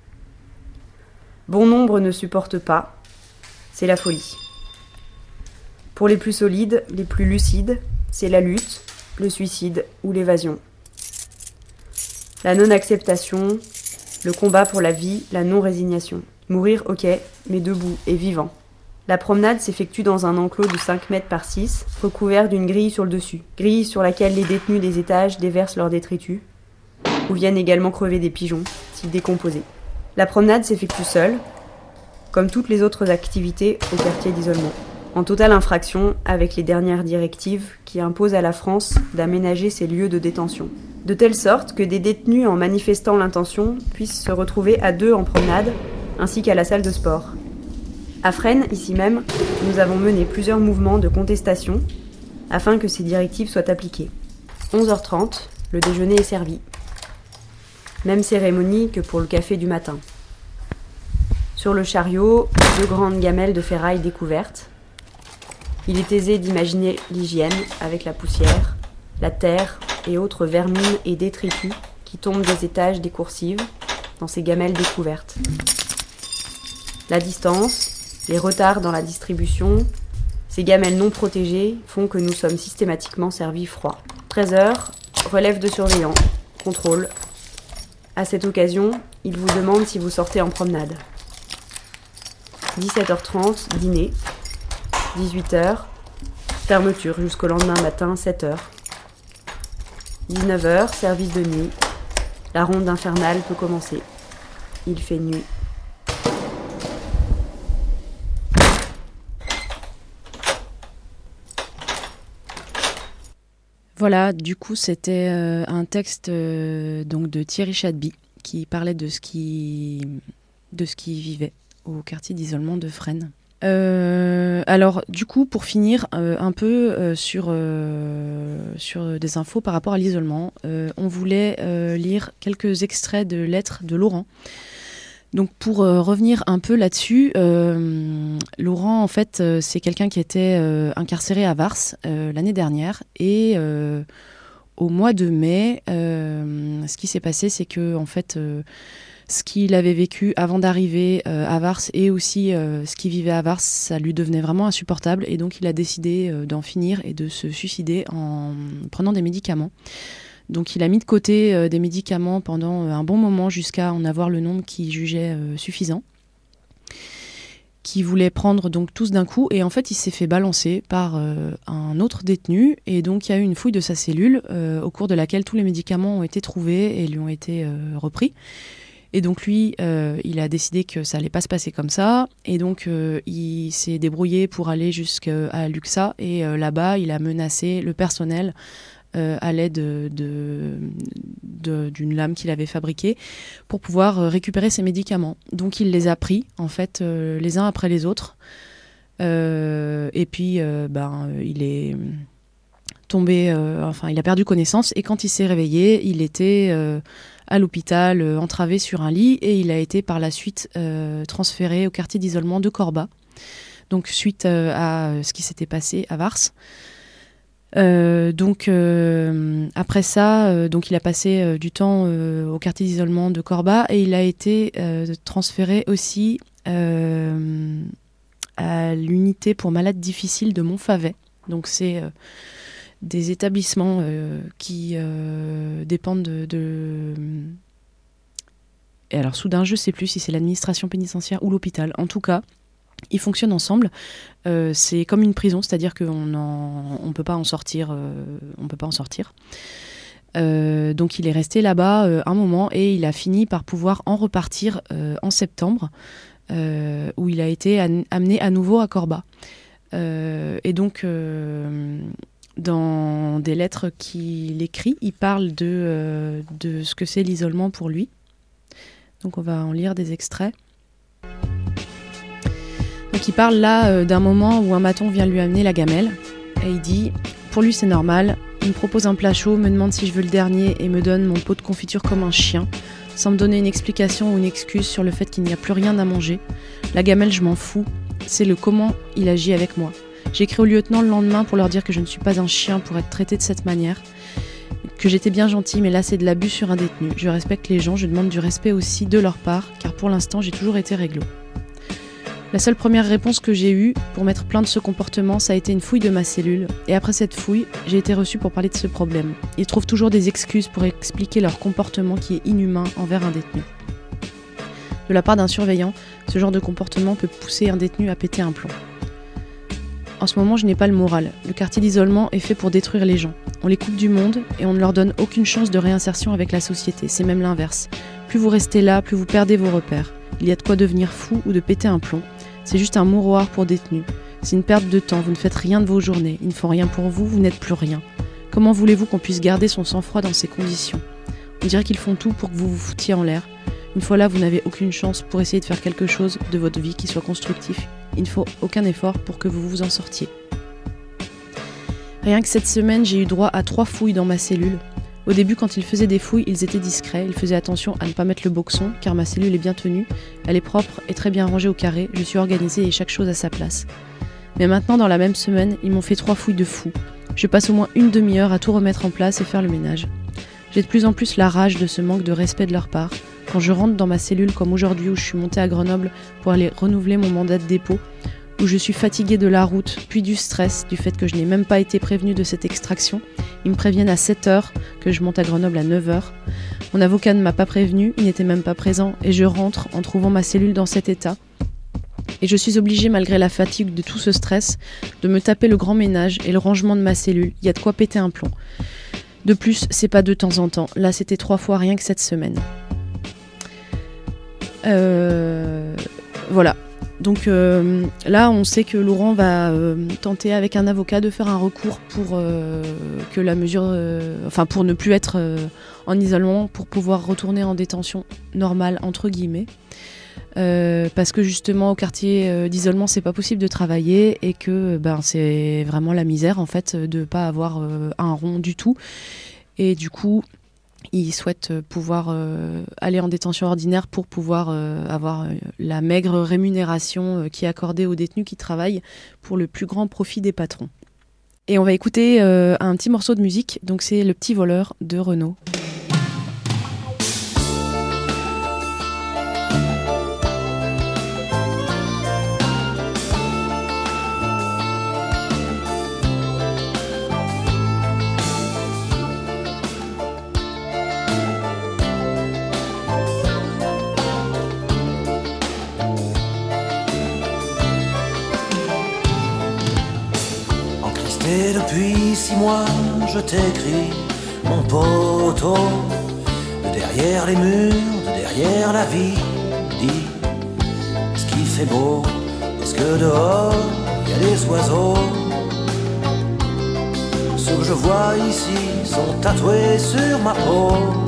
Bon nombre ne supportent pas, c'est la folie. Pour les plus solides, les plus lucides, c'est la lutte, le suicide ou l'évasion. La non-acceptation, le combat pour la vie, la non-résignation. Mourir, ok, mais debout et vivant. La promenade s'effectue dans un enclos de 5 mètres par 6, recouvert d'une grille sur le dessus. Grille sur laquelle les détenus des étages déversent leurs détritus, où viennent également crever des pigeons, s'ils décomposaient. La promenade s'effectue seule, comme toutes les autres activités au quartier d'isolement, en totale infraction avec les dernières directives qui imposent à la France d'aménager ses lieux de détention. De telle sorte que des détenus en manifestant l'intention puissent se retrouver à 2 en promenade, ainsi qu'à la salle de sport. À Fresnes, ici même, nous avons mené plusieurs mouvements de contestation afin que ces directives soient appliquées. 11h30, le déjeuner est servi. Même cérémonie que pour le café du matin. Sur le chariot, 2 grandes gamelles de ferraille découvertes. Il est aisé d'imaginer l'hygiène avec la poussière, la terre et autres vermines et détritus qui tombent des étages des coursives dans ces gamelles découvertes. La distance, les retards dans la distribution, ces gamelles non protégées font que nous sommes systématiquement servis froid. 13h, relève de surveillant, contrôle. À cette occasion, il vous demande si vous sortez en promenade. 17h30, dîner. 18h, fermeture jusqu'au lendemain matin, 7h. 19h, service de nuit. La ronde infernale peut commencer. Il fait nuit. Voilà, du coup, c'était un texte donc de Thierry Chadby qui parlait de ce qui vivait au quartier d'isolement de Fresnes. Alors, du coup, pour finir un peu sur des infos par rapport à l'isolement, on voulait lire quelques extraits de lettres de Laurent. Donc, pour revenir un peu là-dessus, Laurent, en fait, c'est quelqu'un qui était incarcéré à Vars l'année dernière. Et au mois de mai, ce qui s'est passé, c'est que, en fait, ce qu'il avait vécu avant d'arriver à Vars et aussi ce qu'il vivait à Vars, ça lui devenait vraiment insupportable et donc il a décidé d'en finir et de se suicider en prenant des médicaments. Donc il a mis de côté des médicaments pendant un bon moment jusqu'à en avoir le nombre qu'il jugeait suffisant, qu'il voulait prendre donc tous d'un coup et en fait il s'est fait balancer par un autre détenu et donc il y a eu une fouille de sa cellule au cours de laquelle tous les médicaments ont été trouvés et lui ont été repris. Et donc lui, il a décidé que ça allait pas se passer comme ça. Et donc, il s'est débrouillé pour aller jusqu'à Luxa. Et là-bas, il a menacé le personnel à l'aide d'une lame qu'il avait fabriquée pour pouvoir récupérer ses médicaments. Donc, il les a pris, en fait, les uns après les autres. Et puis, il est tombé... il a perdu connaissance. Et quand il s'est réveillé, il était... à l'hôpital, entravé sur un lit, et il a été par la suite transféré au quartier d'isolement de Corba, donc suite à ce qui s'était passé à Vars. Après ça, donc il a passé du temps au quartier d'isolement de Corba, et il a été transféré aussi à l'unité pour malades difficiles de Montfavet. Donc c'est... des établissements qui dépendent Et alors soudain, je ne sais plus si c'est l'administration pénitentiaire ou l'hôpital. En tout cas, ils fonctionnent ensemble. C'est comme une prison, c'est-à-dire qu'on ne peut pas en sortir. Donc il est resté là-bas un moment et il a fini par pouvoir en repartir en septembre, où il a été amené à nouveau à Corba. Et donc... dans des lettres qu'il écrit, il parle de ce que c'est l'isolement pour lui. Donc on va en lire des extraits. Donc il parle là d'un moment où un maton vient lui amener la gamelle. Et il dit, pour lui c'est normal, il me propose un plat chaud, me demande si je veux le dernier et me donne mon pot de confiture comme un chien, sans me donner une explication ou une excuse sur le fait qu'il n'y a plus rien à manger. La gamelle, je m'en fous, c'est le comment il agit avec moi. J'ai écrit au lieutenant le lendemain pour leur dire que je ne suis pas un chien pour être traité de cette manière, que j'étais bien gentil, mais là c'est de l'abus sur un détenu. Je respecte les gens, je demande du respect aussi de leur part, car pour l'instant j'ai toujours été réglo. La seule première réponse que j'ai eue pour mettre plainte de ce comportement, ça a été une fouille de ma cellule, et après cette fouille, j'ai été reçue pour parler de ce problème. Ils trouvent toujours des excuses pour expliquer leur comportement qui est inhumain envers un détenu. De la part d'un surveillant, ce genre de comportement peut pousser un détenu à péter un plomb. En ce moment, je n'ai pas le moral. Le quartier d'isolement est fait pour détruire les gens. On les coupe du monde et on ne leur donne aucune chance de réinsertion avec la société. C'est même l'inverse. Plus vous restez là, plus vous perdez vos repères. Il y a de quoi devenir fou ou de péter un plomb. C'est juste un mouroir pour détenus. C'est une perte de temps, vous ne faites rien de vos journées. Ils ne font rien pour vous, vous n'êtes plus rien. Comment voulez-vous qu'on puisse garder son sang-froid dans ces conditions ? On dirait qu'ils font tout pour que vous vous foutiez en l'air. Une fois là, vous n'avez aucune chance pour essayer de faire quelque chose de votre vie qui soit constructif. Il ne faut aucun effort pour que vous vous en sortiez. Rien que cette semaine, j'ai eu droit à 3 fouilles dans ma cellule. Au début, quand ils faisaient des fouilles, ils étaient discrets. Ils faisaient attention à ne pas mettre le boxon, car ma cellule est bien tenue. Elle est propre et très bien rangée au carré. Je suis organisée et chaque chose à sa place. Mais maintenant, dans la même semaine, ils m'ont fait 3 fouilles de fou. Je passe au moins une demi-heure à tout remettre en place et faire le ménage. J'ai de plus en plus la rage de ce manque de respect de leur part. Quand je rentre dans ma cellule comme aujourd'hui où je suis montée à Grenoble pour aller renouveler mon mandat de dépôt, où je suis fatiguée de la route, puis du stress, du fait que je n'ai même pas été prévenue de cette extraction. Ils me préviennent à 7h, que je monte à Grenoble à 9h. Mon avocat ne m'a pas prévenu, il n'était même pas présent, et je rentre en trouvant ma cellule dans cet état. Et je suis obligée, malgré la fatigue de tout ce stress, de me taper le grand ménage et le rangement de ma cellule. Il y a de quoi péter un plomb. De plus, c'est pas de temps en temps. Là, c'était 3 fois rien que cette semaine. Voilà. Donc là, on sait que Laurent va tenter avec un avocat de faire un recours pour que la mesure, pour ne plus être en isolement, pour pouvoir retourner en détention normale entre guillemets, parce que justement au quartier d'isolement, c'est pas possible de travailler et que c'est vraiment la misère en fait de pas avoir un rond du tout. Et du coup, il souhaite pouvoir aller en détention ordinaire pour pouvoir avoir la maigre rémunération qui est accordée aux détenus qui travaillent pour le plus grand profit des patrons. Et on va écouter un petit morceau de musique, donc c'est Le Petit Voleur de Renaud. si moi je t'écris, mon poteau, de derrière les murs, de derrière la vie, dis, est-ce qu'il fait beau, est-ce que dehors il y a des oiseaux? Ceux que je vois ici sont tatoués sur ma peau.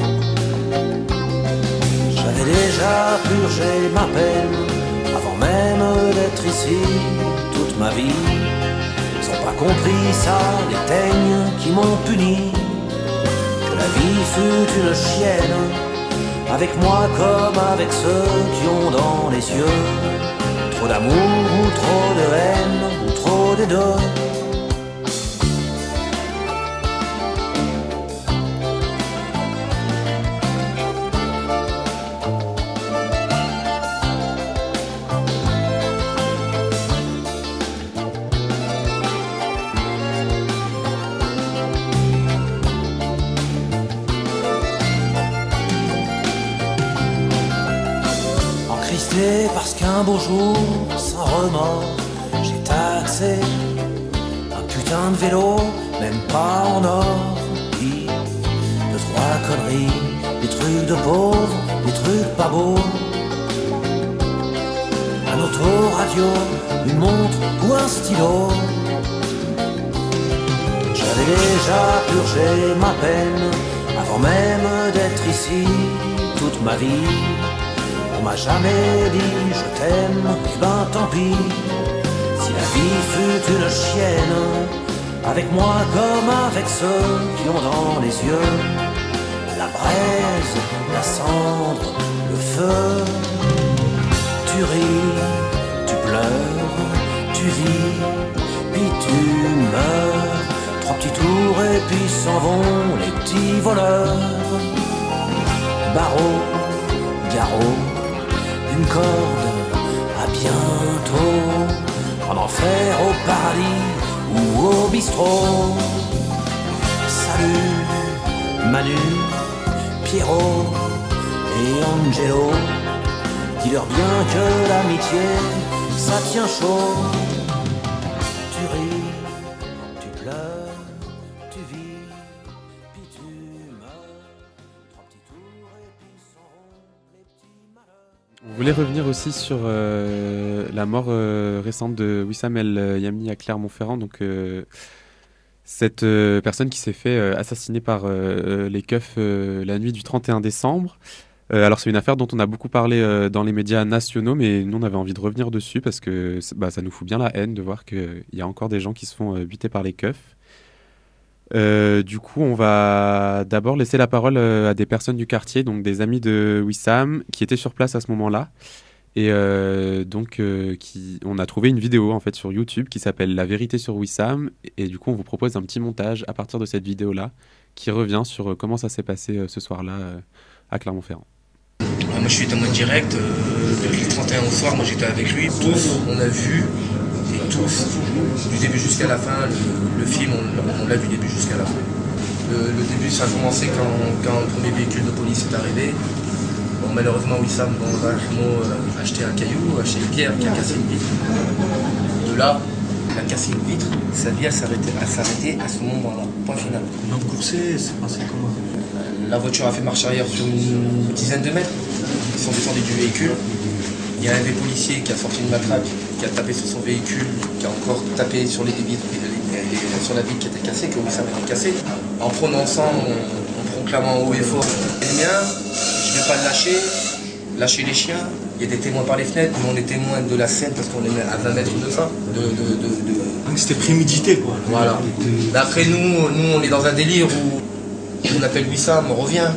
J'avais déjà purgé ma peine avant même d'être ici toute ma vie. Ils n'ont pas compris ça, les teignes qui m'ont puni. Que la vie fut une chienne, avec moi comme avec ceux qui ont dans les yeux trop d'amour ou trop de haine ou trop des deux. Parce qu'un beau jour, sans remords, j'ai taxé un putain de vélo, même pas en or. Puis, deux, trois conneries, des trucs de pauvres, des trucs pas beaux. Un autoradio, une montre ou un stylo. J'avais déjà purgé ma peine avant même d'être ici toute ma vie. On m'a jamais dit je t'aime, et ben tant pis. Si la vie fut une chienne, avec moi comme avec ceux qui ont dans les yeux la braise, la cendre, le feu. Tu ris, tu pleures, tu vis, puis tu meurs. Trois petits tours et puis s'en vont les petits voleurs. Barreaux, garrots, une corde, à bientôt, en enfer, au paradis ou au bistrot. Salut, Manu, Pierrot et Angelo, dis-leur bien que l'amitié, ça tient chaud. Tu ris, tu pleures, tu vis, puis tu meurs. Trois petits tours et puis s'en vont les petits malheurs. On voulait revenir aussi sur la mort récente de Wissam El Yamni à Clermont-Ferrand, donc cette personne qui s'est fait assassiner par les keufs la nuit du 31 décembre. Alors c'est une affaire dont on a beaucoup parlé dans les médias nationaux, mais nous on avait envie de revenir dessus parce que ça nous fout bien la haine de voir qu'il y a encore des gens qui se font buter par les keufs. Du coup, on va d'abord laisser la parole à des personnes du quartier, donc des amis de Wissam qui étaient sur place à ce moment-là. Et on a trouvé une vidéo en fait sur YouTube qui s'appelle La vérité sur Wissam. Et du coup, on vous propose un petit montage à partir de cette vidéo-là qui revient sur comment ça s'est passé ce soir-là à Clermont-Ferrand. Moi, je suis témoin direct. Depuis le 31 au soir, moi j'étais avec lui. Tous, on a vu. Et tous, du début jusqu'à la fin, le film, on l'a vu du début jusqu'à la fin. Le début, ça a commencé quand le premier véhicule de police est arrivé. Bon, malheureusement, Wissam, a acheté un caillou, a acheté une pierre qui a cassé une vitre. De là, il a cassé une vitre, sa vie a s'arrêté à ce moment-là, point final. Donc coursé, c'est passé comment? La voiture a fait marche arrière sur une dizaine de mètres. Ils sont descendus du véhicule. Il y a un des policiers qui a sorti une matraque, qui a tapé sur son véhicule, qui a encore tapé sur les vitres et sur la vitre qui était cassée, que Wissam avait cassée. En prononçant, en proclamant haut et fort les miens, je ne vais pas le lâcher les chiens. Il y a des témoins par les fenêtres, mais on est témoins de la scène parce qu'on est à 20 mètres de ça. C'était prémédité quoi. Voilà. Mais après nous on est dans un délire où on appelle Wissam, reviens.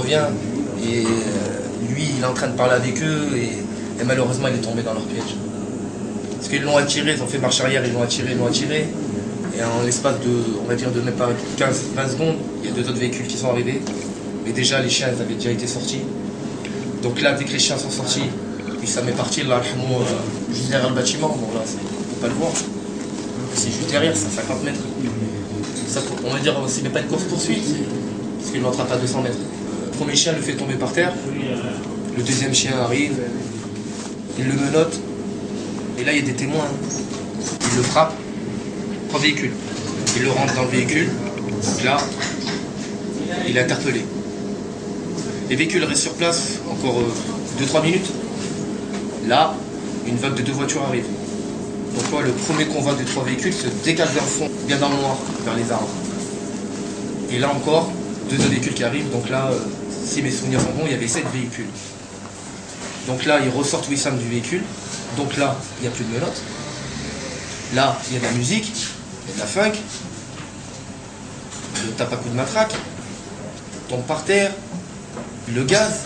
Et lui il est en train de parler avec eux et malheureusement il est tombé dans leur piège. Parce qu'ils l'ont attiré, ils ont fait marche arrière, ils l'ont attiré. Et en l'espace de même pas 15-20 secondes, il y a deux autres véhicules qui sont arrivés. Mais déjà les chiens avaient déjà été sortis. Donc là dès que les chiens sont sortis, Wissam est parti, là, juste derrière le bâtiment, bon là on peut pas le voir. C'est juste derrière, c'est à 50 mètres. Ça, on va dire c'est même pas une course poursuite, parce qu'il l'attrape à 200 mètres. Le premier chien le fait tomber par terre, le deuxième chien arrive, il le menotte, et là il y a des témoins. Il le frappe, 3 véhicules. Il le rentre dans le véhicule. Donc là, il est interpellé. Les véhicules restent sur place encore 2-3 minutes. Là, une vague de 2 voitures arrive. Donc là, le premier convoi de 3 véhicules se décale vers le fond, bien dans le noir, vers les arbres. Et là encore, 2 autres véhicules qui arrivent. Donc là, si mes souvenirs sont bons, il y avait 7 véhicules. Donc là, ils ressortent Wissam du véhicule. Donc là, il n'y a plus de menottes. Là, il y a de la musique, il y a de la funk. Il le tape à coups de matraque. Tombe par terre. Il le gaze.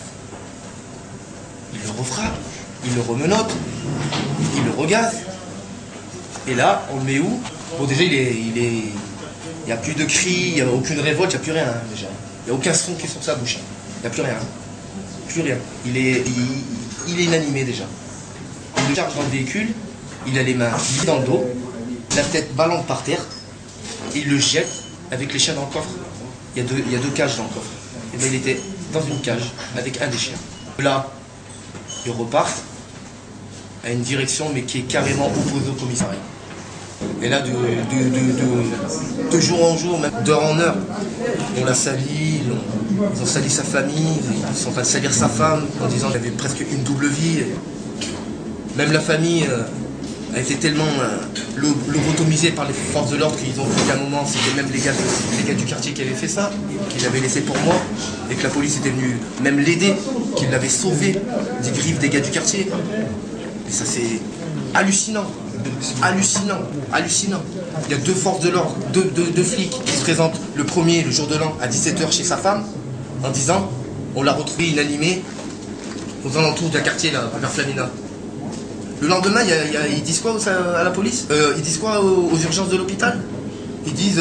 Il le refrappe. Il le remenote. Il le regaze. Et là, on le met où? Bon, déjà, il n'y a plus de cris, il n'y a aucune révolte, il n'y a plus rien, hein, déjà. Il n'y a aucun son qui sort de sa bouche. Il n'y a plus rien. Plus rien. Il est inanimé, déjà. Il le charge dans le véhicule, il a les mains dans le dos, la tête ballante par terre, et il le jette avec les chiens dans le coffre. Il y a deux cages dans le coffre. Et bien, il était dans une cage avec un des chiens. Là, il repart à une direction, mais qui est carrément opposée au commissariat. Et là, de jour en jour, même d'heure en heure, on l'a sali, ils ont sali sa famille, ils sont en train de salir sa femme en disant qu'il avait presque une double vie. Même la famille a été tellement lobotomisée par les forces de l'ordre qu'ils ont cru qu'à un moment, c'était même les gars du quartier qui avaient fait ça, qui l'avaient laissé pour moi, et que la police était venue même l'aider, qu'ils l'avaient sauvé des griffes des gars du quartier. Et ça, c'est hallucinant. Hallucinant. Il y a 2 forces de l'ordre, deux flics qui se présentent le premier, le jour de l'an, à 17h chez sa femme, en disant on l'a retrouvé inanimé aux alentours d'un quartier là, vers Flamina. Le lendemain, ils disent quoi à la police? Ils disent quoi aux urgences de l'hôpital? Ils disent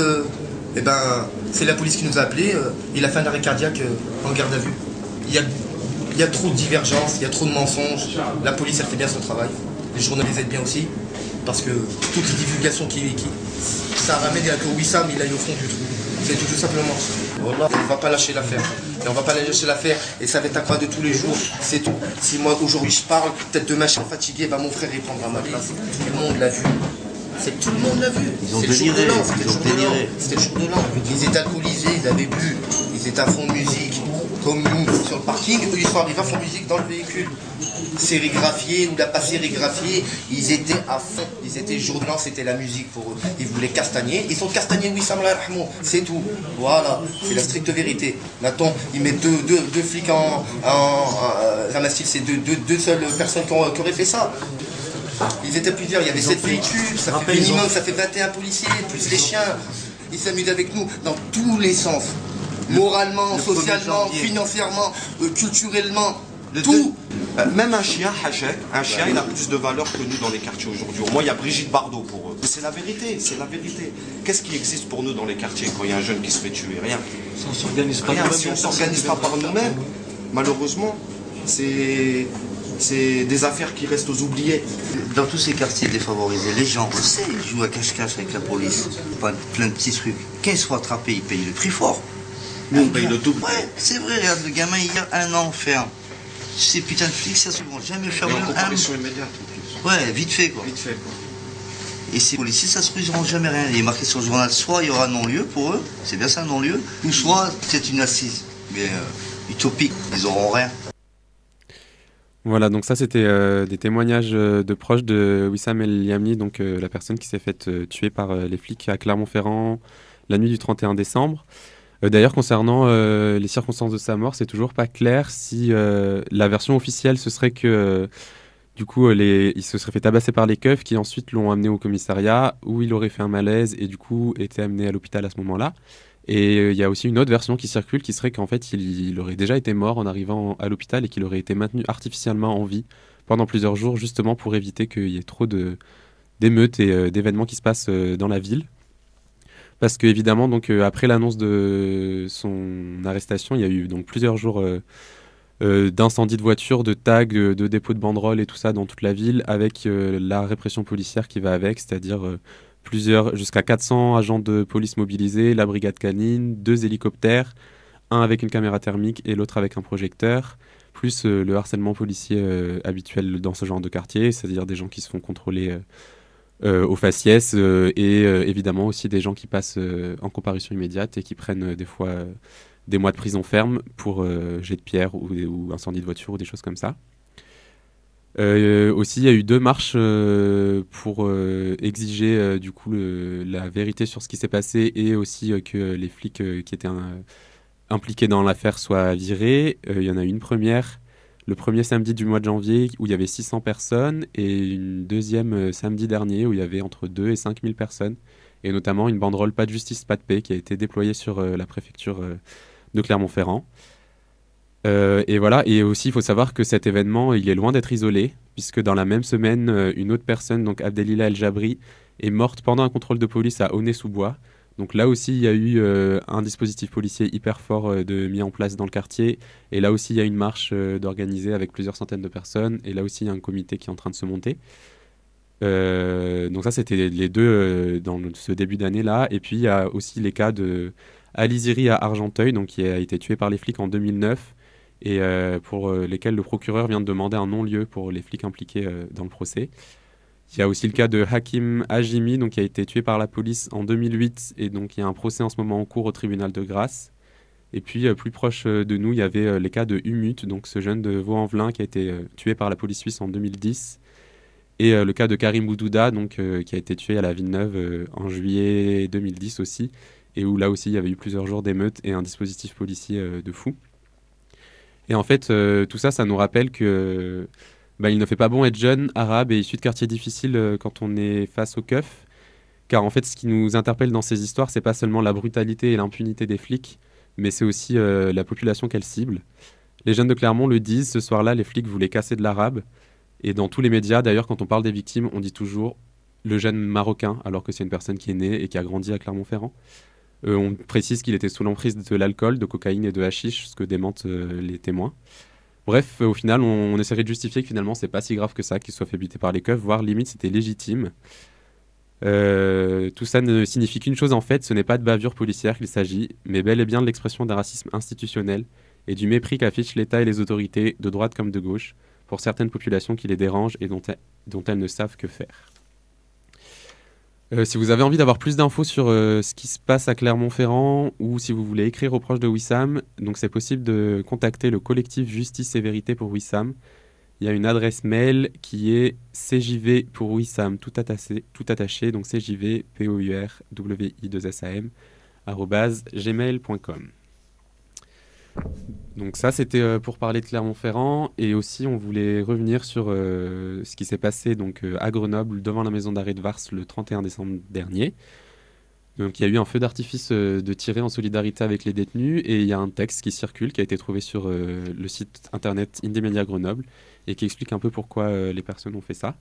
c'est la police qui nous a appelés, il a fait un arrêt cardiaque en garde à vue. Il y a trop de divergences, il y a trop de mensonges. La police, elle fait bien son travail. Les journaux les aident bien aussi. Parce que toutes les divulgations ça ramène à que Wissam, il aille au fond du trou. C'est tout simplement. Voilà, on ne va pas lâcher l'affaire. Et on va pas lâcher l'affaire. Et ça va être un combat de tous les jours. C'est tout. Si moi, aujourd'hui, je parle, peut-être demain, je suis fatigué, mon frère, il prendra ma place. Tout le monde l'a vu. Tout le monde l'a vu. Ils ont déliré. C'était le jour de l'an. Ils étaient alcoolisés, ils avaient bu. Ils étaient à fond de musique. Comme nous, sur le parking, eux, ils sont arrivés à fond de musique dans le véhicule. Sérigraphiés ou pas sérigraphiés, ils étaient à fond. Ils étaient jour de l'an, c'était la musique pour eux. Ils voulaient castagner. Ils sont castagnés, Wissam Allah yarhamou. C'est tout. Voilà, c'est la stricte vérité. Maintenant, ils mettent deux flics c'est deux seules personnes qui auraient fait ça. Ils étaient plusieurs, il y avait 7 véhicules, ça fait minimum, ça fait 21 policiers, plus les chiens. Ils s'amusent avec nous dans tous les sens. Moralement, socialement, financièrement, culturellement, tout. Même un chien, il a plus de valeur que nous dans les quartiers aujourd'hui. Au moins, il y a Brigitte Bardot pour eux. C'est la vérité. Qu'est-ce qui existe pour nous dans les quartiers quand il y a un jeune qui se fait tuer? Rien. Si on s'organise pas, Si on ne s'organise pas par nous-mêmes, malheureusement, c'est des affaires qui restent aux oubliés. Dans tous ces quartiers défavorisés, les gens, on sait, ils jouent à cache-cache avec la police. Plein de petits trucs. Quand ils se font attraper, ils payent le prix fort. Nous, on paye le double. Ouais, c'est vrai, regarde, le gamin, il y a 1 an ferme. Ces putains de flics, ça se vont jamais faire même comparution immédiate. Ouais, vite fait, quoi. Et ces policiers, ça se ruseront jamais rien. Il est marqué sur le journal, soit il y aura non-lieu pour eux, c'est bien ça, non-lieu, ou soit peut-être une assise. Mais utopique, ils auront rien. Voilà, donc ça c'était des témoignages de proches de Wissam El Yamni, donc la personne qui s'est faite tuer par les flics à Clermont-Ferrand la nuit du 31 décembre. D'ailleurs, concernant les circonstances de sa mort, c'est toujours pas clair si la version officielle, ce serait que du coup, il se serait fait tabasser par les keufs qui ensuite l'ont amené au commissariat où il aurait fait un malaise et du coup été amené à l'hôpital à ce moment-là. Et il y a aussi une autre version qui circule qui serait qu'en fait, il aurait déjà été mort en arrivant à l'hôpital et qu'il aurait été maintenu artificiellement en vie pendant plusieurs jours justement pour éviter qu'il y ait trop d'émeutes et d'événements qui se passent dans la ville. Parce qu'évidemment, après l'annonce de son arrestation, il y a eu donc plusieurs jours d'incendies de voitures, de tags, de dépôts de banderoles et tout ça dans toute la ville, avec la répression policière qui va avec, c'est-à-dire jusqu'à 400 agents de police mobilisés, la brigade canine, 2 hélicoptères, un avec une caméra thermique et l'autre avec un projecteur, plus le harcèlement policier habituel dans ce genre de quartier, c'est-à-dire des gens qui se font contrôler au faciès et évidemment aussi des gens qui passent en comparution immédiate et qui prennent des fois des mois de prison ferme pour jet de pierre ou incendie de voiture ou des choses comme ça. Aussi, il y a eu 2 marches pour exiger du coup la vérité sur ce qui s'est passé et aussi que les flics qui étaient impliqués dans l'affaire soient virés. Il y en a une première le premier samedi du mois de janvier où il y avait 600 personnes et une deuxième samedi dernier où il y avait entre 2 et 5 000 personnes et notamment une banderole Pas de justice, pas de paix qui a été déployée sur la préfecture de Clermont-Ferrand. Et voilà, et aussi il faut savoir que cet événement il est loin d'être isolé puisque dans la même semaine une autre personne, donc Abdelila El Jabri, est morte pendant un contrôle de police à Aulnay-sous-Bois. Donc là aussi, il y a eu un dispositif policier hyper fort mis en place dans le quartier. Et là aussi, il y a une marche d'organiser avec plusieurs centaines de personnes. Et là aussi, il y a un comité qui est en train de se monter. Donc ça, c'était les deux dans ce début d'année-là. Et puis, il y a aussi les cas de Ali Ziri à Argenteuil, donc, qui a été tué par les flics en 2009. Et pour lesquels le procureur vient de demander un non-lieu pour les flics impliqués dans le procès. Il y a aussi le cas de Hakim Hajimi, donc, qui a été tué par la police en 2008 et donc il y a un procès en ce moment en cours au tribunal de Grasse. Et puis plus proche de nous, il y avait les cas de Umut, donc ce jeune de Vaux-en-Velin qui a été tué par la police suisse en 2010. Et le cas de Karim Boudouda, donc, qui a été tué à la Villeneuve en juillet 2010 aussi, et où là aussi il y avait eu plusieurs jours d'émeutes et un dispositif policier de fou. Et en fait, tout ça, ça nous rappelle que il ne fait pas bon être jeune, arabe et issu de quartiers difficiles quand on est face aux keufs. Car en fait, ce qui nous interpelle dans ces histoires, c'est pas seulement la brutalité et l'impunité des flics, mais c'est aussi la population qu'elles ciblent. Les jeunes de Clermont le disent, ce soir-là, les flics voulaient casser de l'arabe. Et dans tous les médias, d'ailleurs, quand on parle des victimes, on dit toujours le jeune marocain, alors que c'est une personne qui est née et qui a grandi à Clermont-Ferrand. On précise qu'il était sous l'emprise de l'alcool, de cocaïne et de hashish, ce que démentent les témoins. Bref, au final, on essaierait de justifier que finalement, c'est pas si grave que ça qu'il soit fait buter par les keufs, voire limite, c'était légitime. Tout ça ne signifie qu'une chose en fait, ce n'est pas de bavure policière qu'il s'agit, mais bel et bien de l'expression d'un racisme institutionnel et du mépris qu'affichent l'État et les autorités, de droite comme de gauche, pour certaines populations qui les dérangent et dont elles ne savent que faire. Si vous avez envie d'avoir plus d'infos sur ce qui se passe à Clermont-Ferrand ou si vous voulez écrire aux proches de Wissam, donc c'est possible de contacter le collectif Justice et Vérité pour Wissam. Il y a une adresse mail qui est cjv pour Wissam tout attaché, donc cjv_pourwissam @gmail.com. Donc ça c'était pour parler de Clermont-Ferrand et aussi on voulait revenir sur ce qui s'est passé donc à Grenoble devant la maison d'arrêt de Vars le 31 décembre dernier. Donc il y a eu un feu d'artifice de tiré en solidarité avec les détenus et il y a un texte qui circule qui a été trouvé sur le site internet Indymedia Grenoble et qui explique un peu pourquoi les personnes ont fait ça.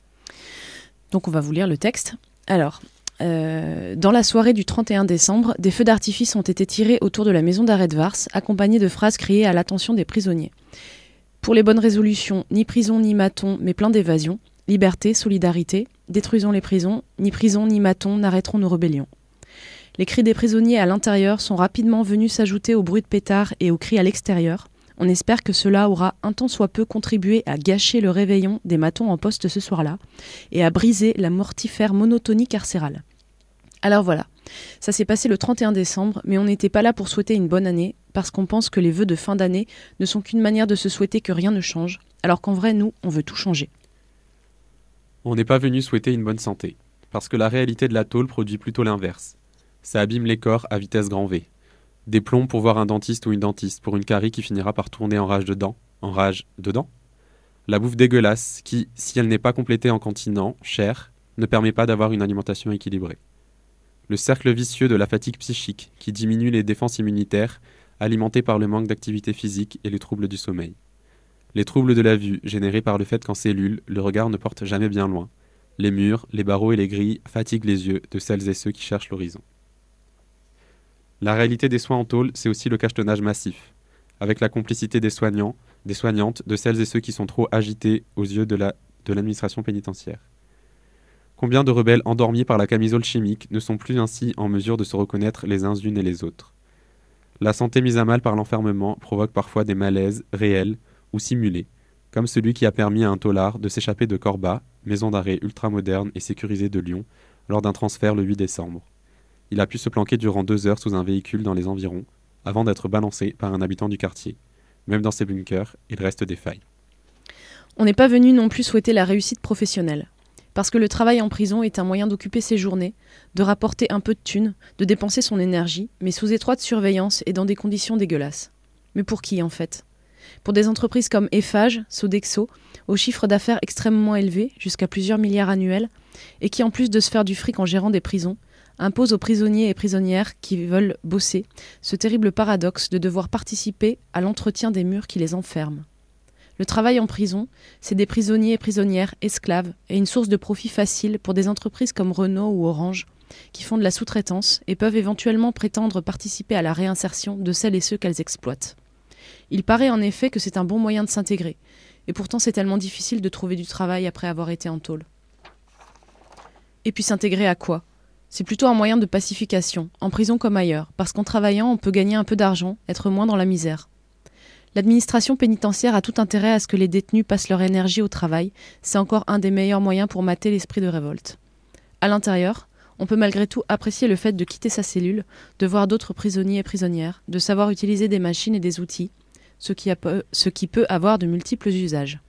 Donc on va vous lire le texte. Alors, dans la soirée du 31 décembre, des feux d'artifice ont été tirés autour de la maison d'arrêt de Vars, accompagnés de phrases criées à l'attention des prisonniers. Pour les bonnes résolutions, ni prison ni maton, mais plein d'évasion. Liberté, solidarité, détruisons les prisons, ni prison ni maton n'arrêteront nos rébellions. Les cris des prisonniers à l'intérieur sont rapidement venus s'ajouter au bruit de pétards et aux cris à l'extérieur. On espère que cela aura un tant soit peu contribué à gâcher le réveillon des matons en poste ce soir-là et à briser la mortifère monotonie carcérale. Alors voilà, ça s'est passé le 31 décembre, mais on n'était pas là pour souhaiter une bonne année, parce qu'on pense que les vœux de fin d'année ne sont qu'une manière de se souhaiter que rien ne change, alors qu'en vrai, nous, on veut tout changer. On n'est pas venu souhaiter une bonne santé, parce que la réalité de la tôle produit plutôt l'inverse. Ça abîme les corps à vitesse grand V. Des plombs pour voir un dentiste ou une dentiste pour une carie qui finira par tourner en rage dedans. La bouffe dégueulasse qui, si elle n'est pas complétée en continent, cher, ne permet pas d'avoir une alimentation équilibrée. Le cercle vicieux de la fatigue psychique qui diminue les défenses immunitaires, alimenté par le manque d'activité physique et les troubles du sommeil. Les troubles de la vue, générés par le fait qu'en cellule, le regard ne porte jamais bien loin. Les murs, les barreaux et les grilles fatiguent les yeux de celles et ceux qui cherchent l'horizon. La réalité des soins en tôle, c'est aussi le cachetonnage massif, avec la complicité des soignants, des soignantes, de celles et ceux qui sont trop agités aux yeux de l'administration pénitentiaire. Combien de rebelles endormis par la camisole chimique ne sont plus ainsi en mesure de se reconnaître les uns unes et les autres. La santé mise à mal par l'enfermement provoque parfois des malaises réels ou simulés, comme celui qui a permis à un taulard de s'échapper de Corba maison d'arrêt ultramoderne et sécurisée de Lyon, lors d'un transfert le 8 décembre. Il a pu se planquer durant 2 heures sous un véhicule dans les environs, avant d'être balancé par un habitant du quartier. Même dans ces bunkers, il reste des failles. On n'est pas venu non plus souhaiter la réussite professionnelle. Parce que le travail en prison est un moyen d'occuper ses journées, de rapporter un peu de thunes, de dépenser son énergie, mais sous étroite surveillance et dans des conditions dégueulasses. Mais pour qui en fait ? Pour des entreprises comme Eiffage, Sodexo, aux chiffres d'affaires extrêmement élevés, jusqu'à plusieurs milliards annuels, et qui en plus de se faire du fric en gérant des prisons, imposent aux prisonniers et prisonnières qui veulent bosser ce terrible paradoxe de devoir participer à l'entretien des murs qui les enferment. Le travail en prison, c'est des prisonniers et prisonnières esclaves et une source de profit facile pour des entreprises comme Renault ou Orange qui font de la sous-traitance et peuvent éventuellement prétendre participer à la réinsertion de celles et ceux qu'elles exploitent. Il paraît en effet que c'est un bon moyen de s'intégrer, et pourtant c'est tellement difficile de trouver du travail après avoir été en tôle. Et puis s'intégrer à quoi ? C'est plutôt un moyen de pacification, en prison comme ailleurs, parce qu'en travaillant on peut gagner un peu d'argent, être moins dans la misère. L'administration pénitentiaire a tout intérêt à ce que les détenus passent leur énergie au travail, c'est encore un des meilleurs moyens pour mater l'esprit de révolte. À l'intérieur, on peut malgré tout apprécier le fait de quitter sa cellule, de voir d'autres prisonniers et prisonnières, de savoir utiliser des machines et des outils, ce qui peut avoir de multiples usages.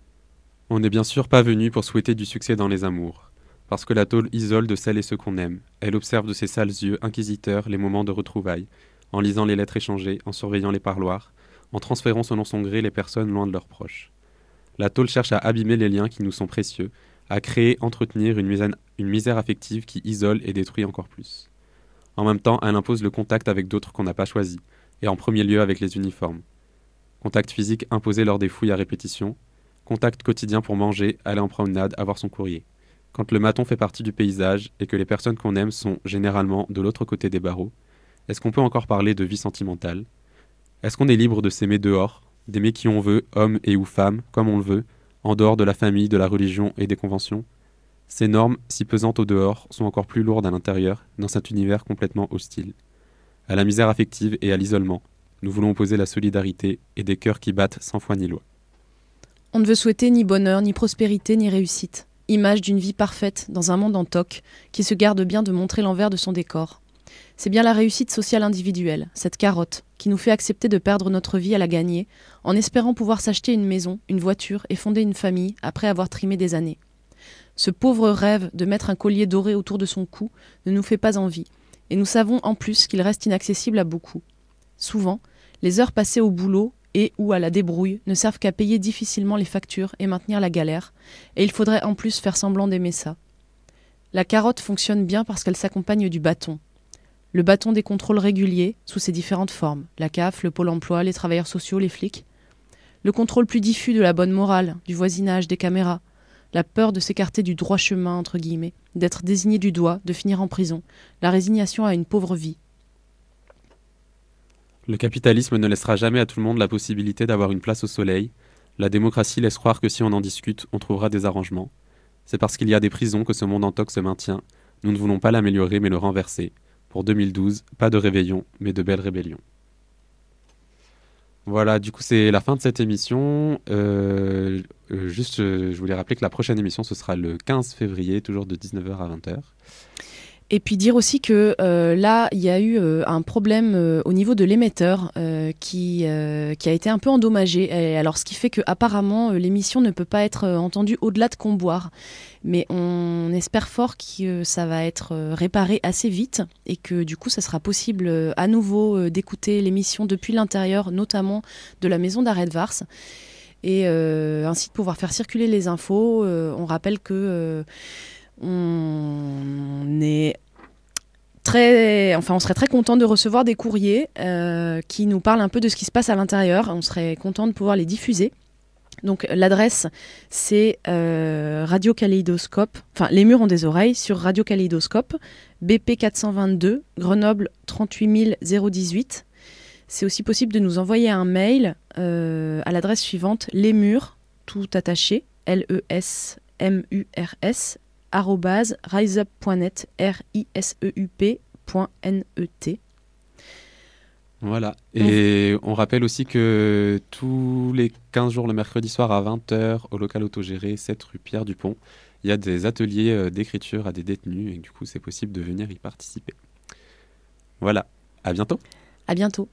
On n'est bien sûr pas venu pour souhaiter du succès dans les amours, parce que la tôle isole de celles et ceux qu'on aime, elle observe de ses sales yeux inquisiteurs les moments de retrouvailles, en lisant les lettres échangées, en surveillant les parloirs, en transférant selon son gré les personnes loin de leurs proches. La tôle cherche à abîmer les liens qui nous sont précieux, à créer, entretenir une misère affective qui isole et détruit encore plus. En même temps, elle impose le contact avec d'autres qu'on n'a pas choisis, et en premier lieu avec les uniformes. Contact physique imposé lors des fouilles à répétition, contact quotidien pour manger, aller en promenade, avoir son courrier. Quand le maton fait partie du paysage et que les personnes qu'on aime sont généralement de l'autre côté des barreaux, est-ce qu'on peut encore parler de vie sentimentale ? Est-ce qu'on est libre de s'aimer dehors, d'aimer qui on veut, homme et ou femme, comme on le veut, en dehors de la famille, de la religion et des conventions ? Ces normes, si pesantes au dehors, sont encore plus lourdes à l'intérieur, dans cet univers complètement hostile. À la misère affective et à l'isolement, nous voulons opposer la solidarité et des cœurs qui battent sans foi ni loi. On ne veut souhaiter ni bonheur, ni prospérité, ni réussite. Image d'une vie parfaite dans un monde en toc, qui se garde bien de montrer l'envers de son décor. C'est bien la réussite sociale individuelle, cette carotte, qui nous fait accepter de perdre notre vie à la gagner, en espérant pouvoir s'acheter une maison, une voiture et fonder une famille après avoir trimé des années. Ce pauvre rêve de mettre un collier doré autour de son cou ne nous fait pas envie, et nous savons en plus qu'il reste inaccessible à beaucoup. Souvent, les heures passées au boulot et ou à la débrouille ne servent qu'à payer difficilement les factures et maintenir la galère, et il faudrait en plus faire semblant d'aimer ça. La carotte fonctionne bien parce qu'elle s'accompagne du bâton. Le bâton des contrôles réguliers, sous ses différentes formes, la CAF, le Pôle emploi, les travailleurs sociaux, les flics. Le contrôle plus diffus de la bonne morale, du voisinage, des caméras. La peur de s'écarter du droit chemin, entre guillemets, d'être désigné du doigt, de finir en prison. La résignation à une pauvre vie. Le capitalisme ne laissera jamais à tout le monde la possibilité d'avoir une place au soleil. La démocratie laisse croire que si on en discute, on trouvera des arrangements. C'est parce qu'il y a des prisons que ce monde en toc se maintient. Nous ne voulons pas l'améliorer mais le renverser. Pour 2012, pas de réveillon, mais de belles rébellions. Voilà, du coup, c'est la fin de cette émission. Je voulais rappeler que la prochaine émission, ce sera le 15 février, toujours de 19h à 20h. Et puis dire aussi que là, il y a eu un problème au niveau de l'émetteur qui a été un peu endommagé. Et alors, ce qui fait qu'apparemment, l'émission ne peut pas être entendue au-delà de Comboire. Mais on espère fort que ça va être réparé assez vite et que du coup, ça sera possible à nouveau d'écouter l'émission depuis l'intérieur, notamment de la maison d'arrêt de Vars. Et ainsi de pouvoir faire circuler les infos. On rappelle que... on serait très content de recevoir des courriers qui nous parlent un peu de ce qui se passe à l'intérieur. On serait content de pouvoir les diffuser. Donc l'adresse, c'est Radio Kaléidoscope, enfin Les Murs ont des oreilles sur Radio Kaléidoscope, BP 422, Grenoble 38018. C'est aussi possible de nous envoyer un mail à l'adresse suivante, lesmurs, tout attaché, LESMURS, @riseup.net, RISEUP.net. Voilà. Et on rappelle aussi que tous les 15 jours, le mercredi soir à 20h, au local autogéré, 7 rue Pierre Dupont, il y a des ateliers d'écriture à des détenus et du coup, c'est possible de venir y participer. Voilà. À bientôt. À bientôt.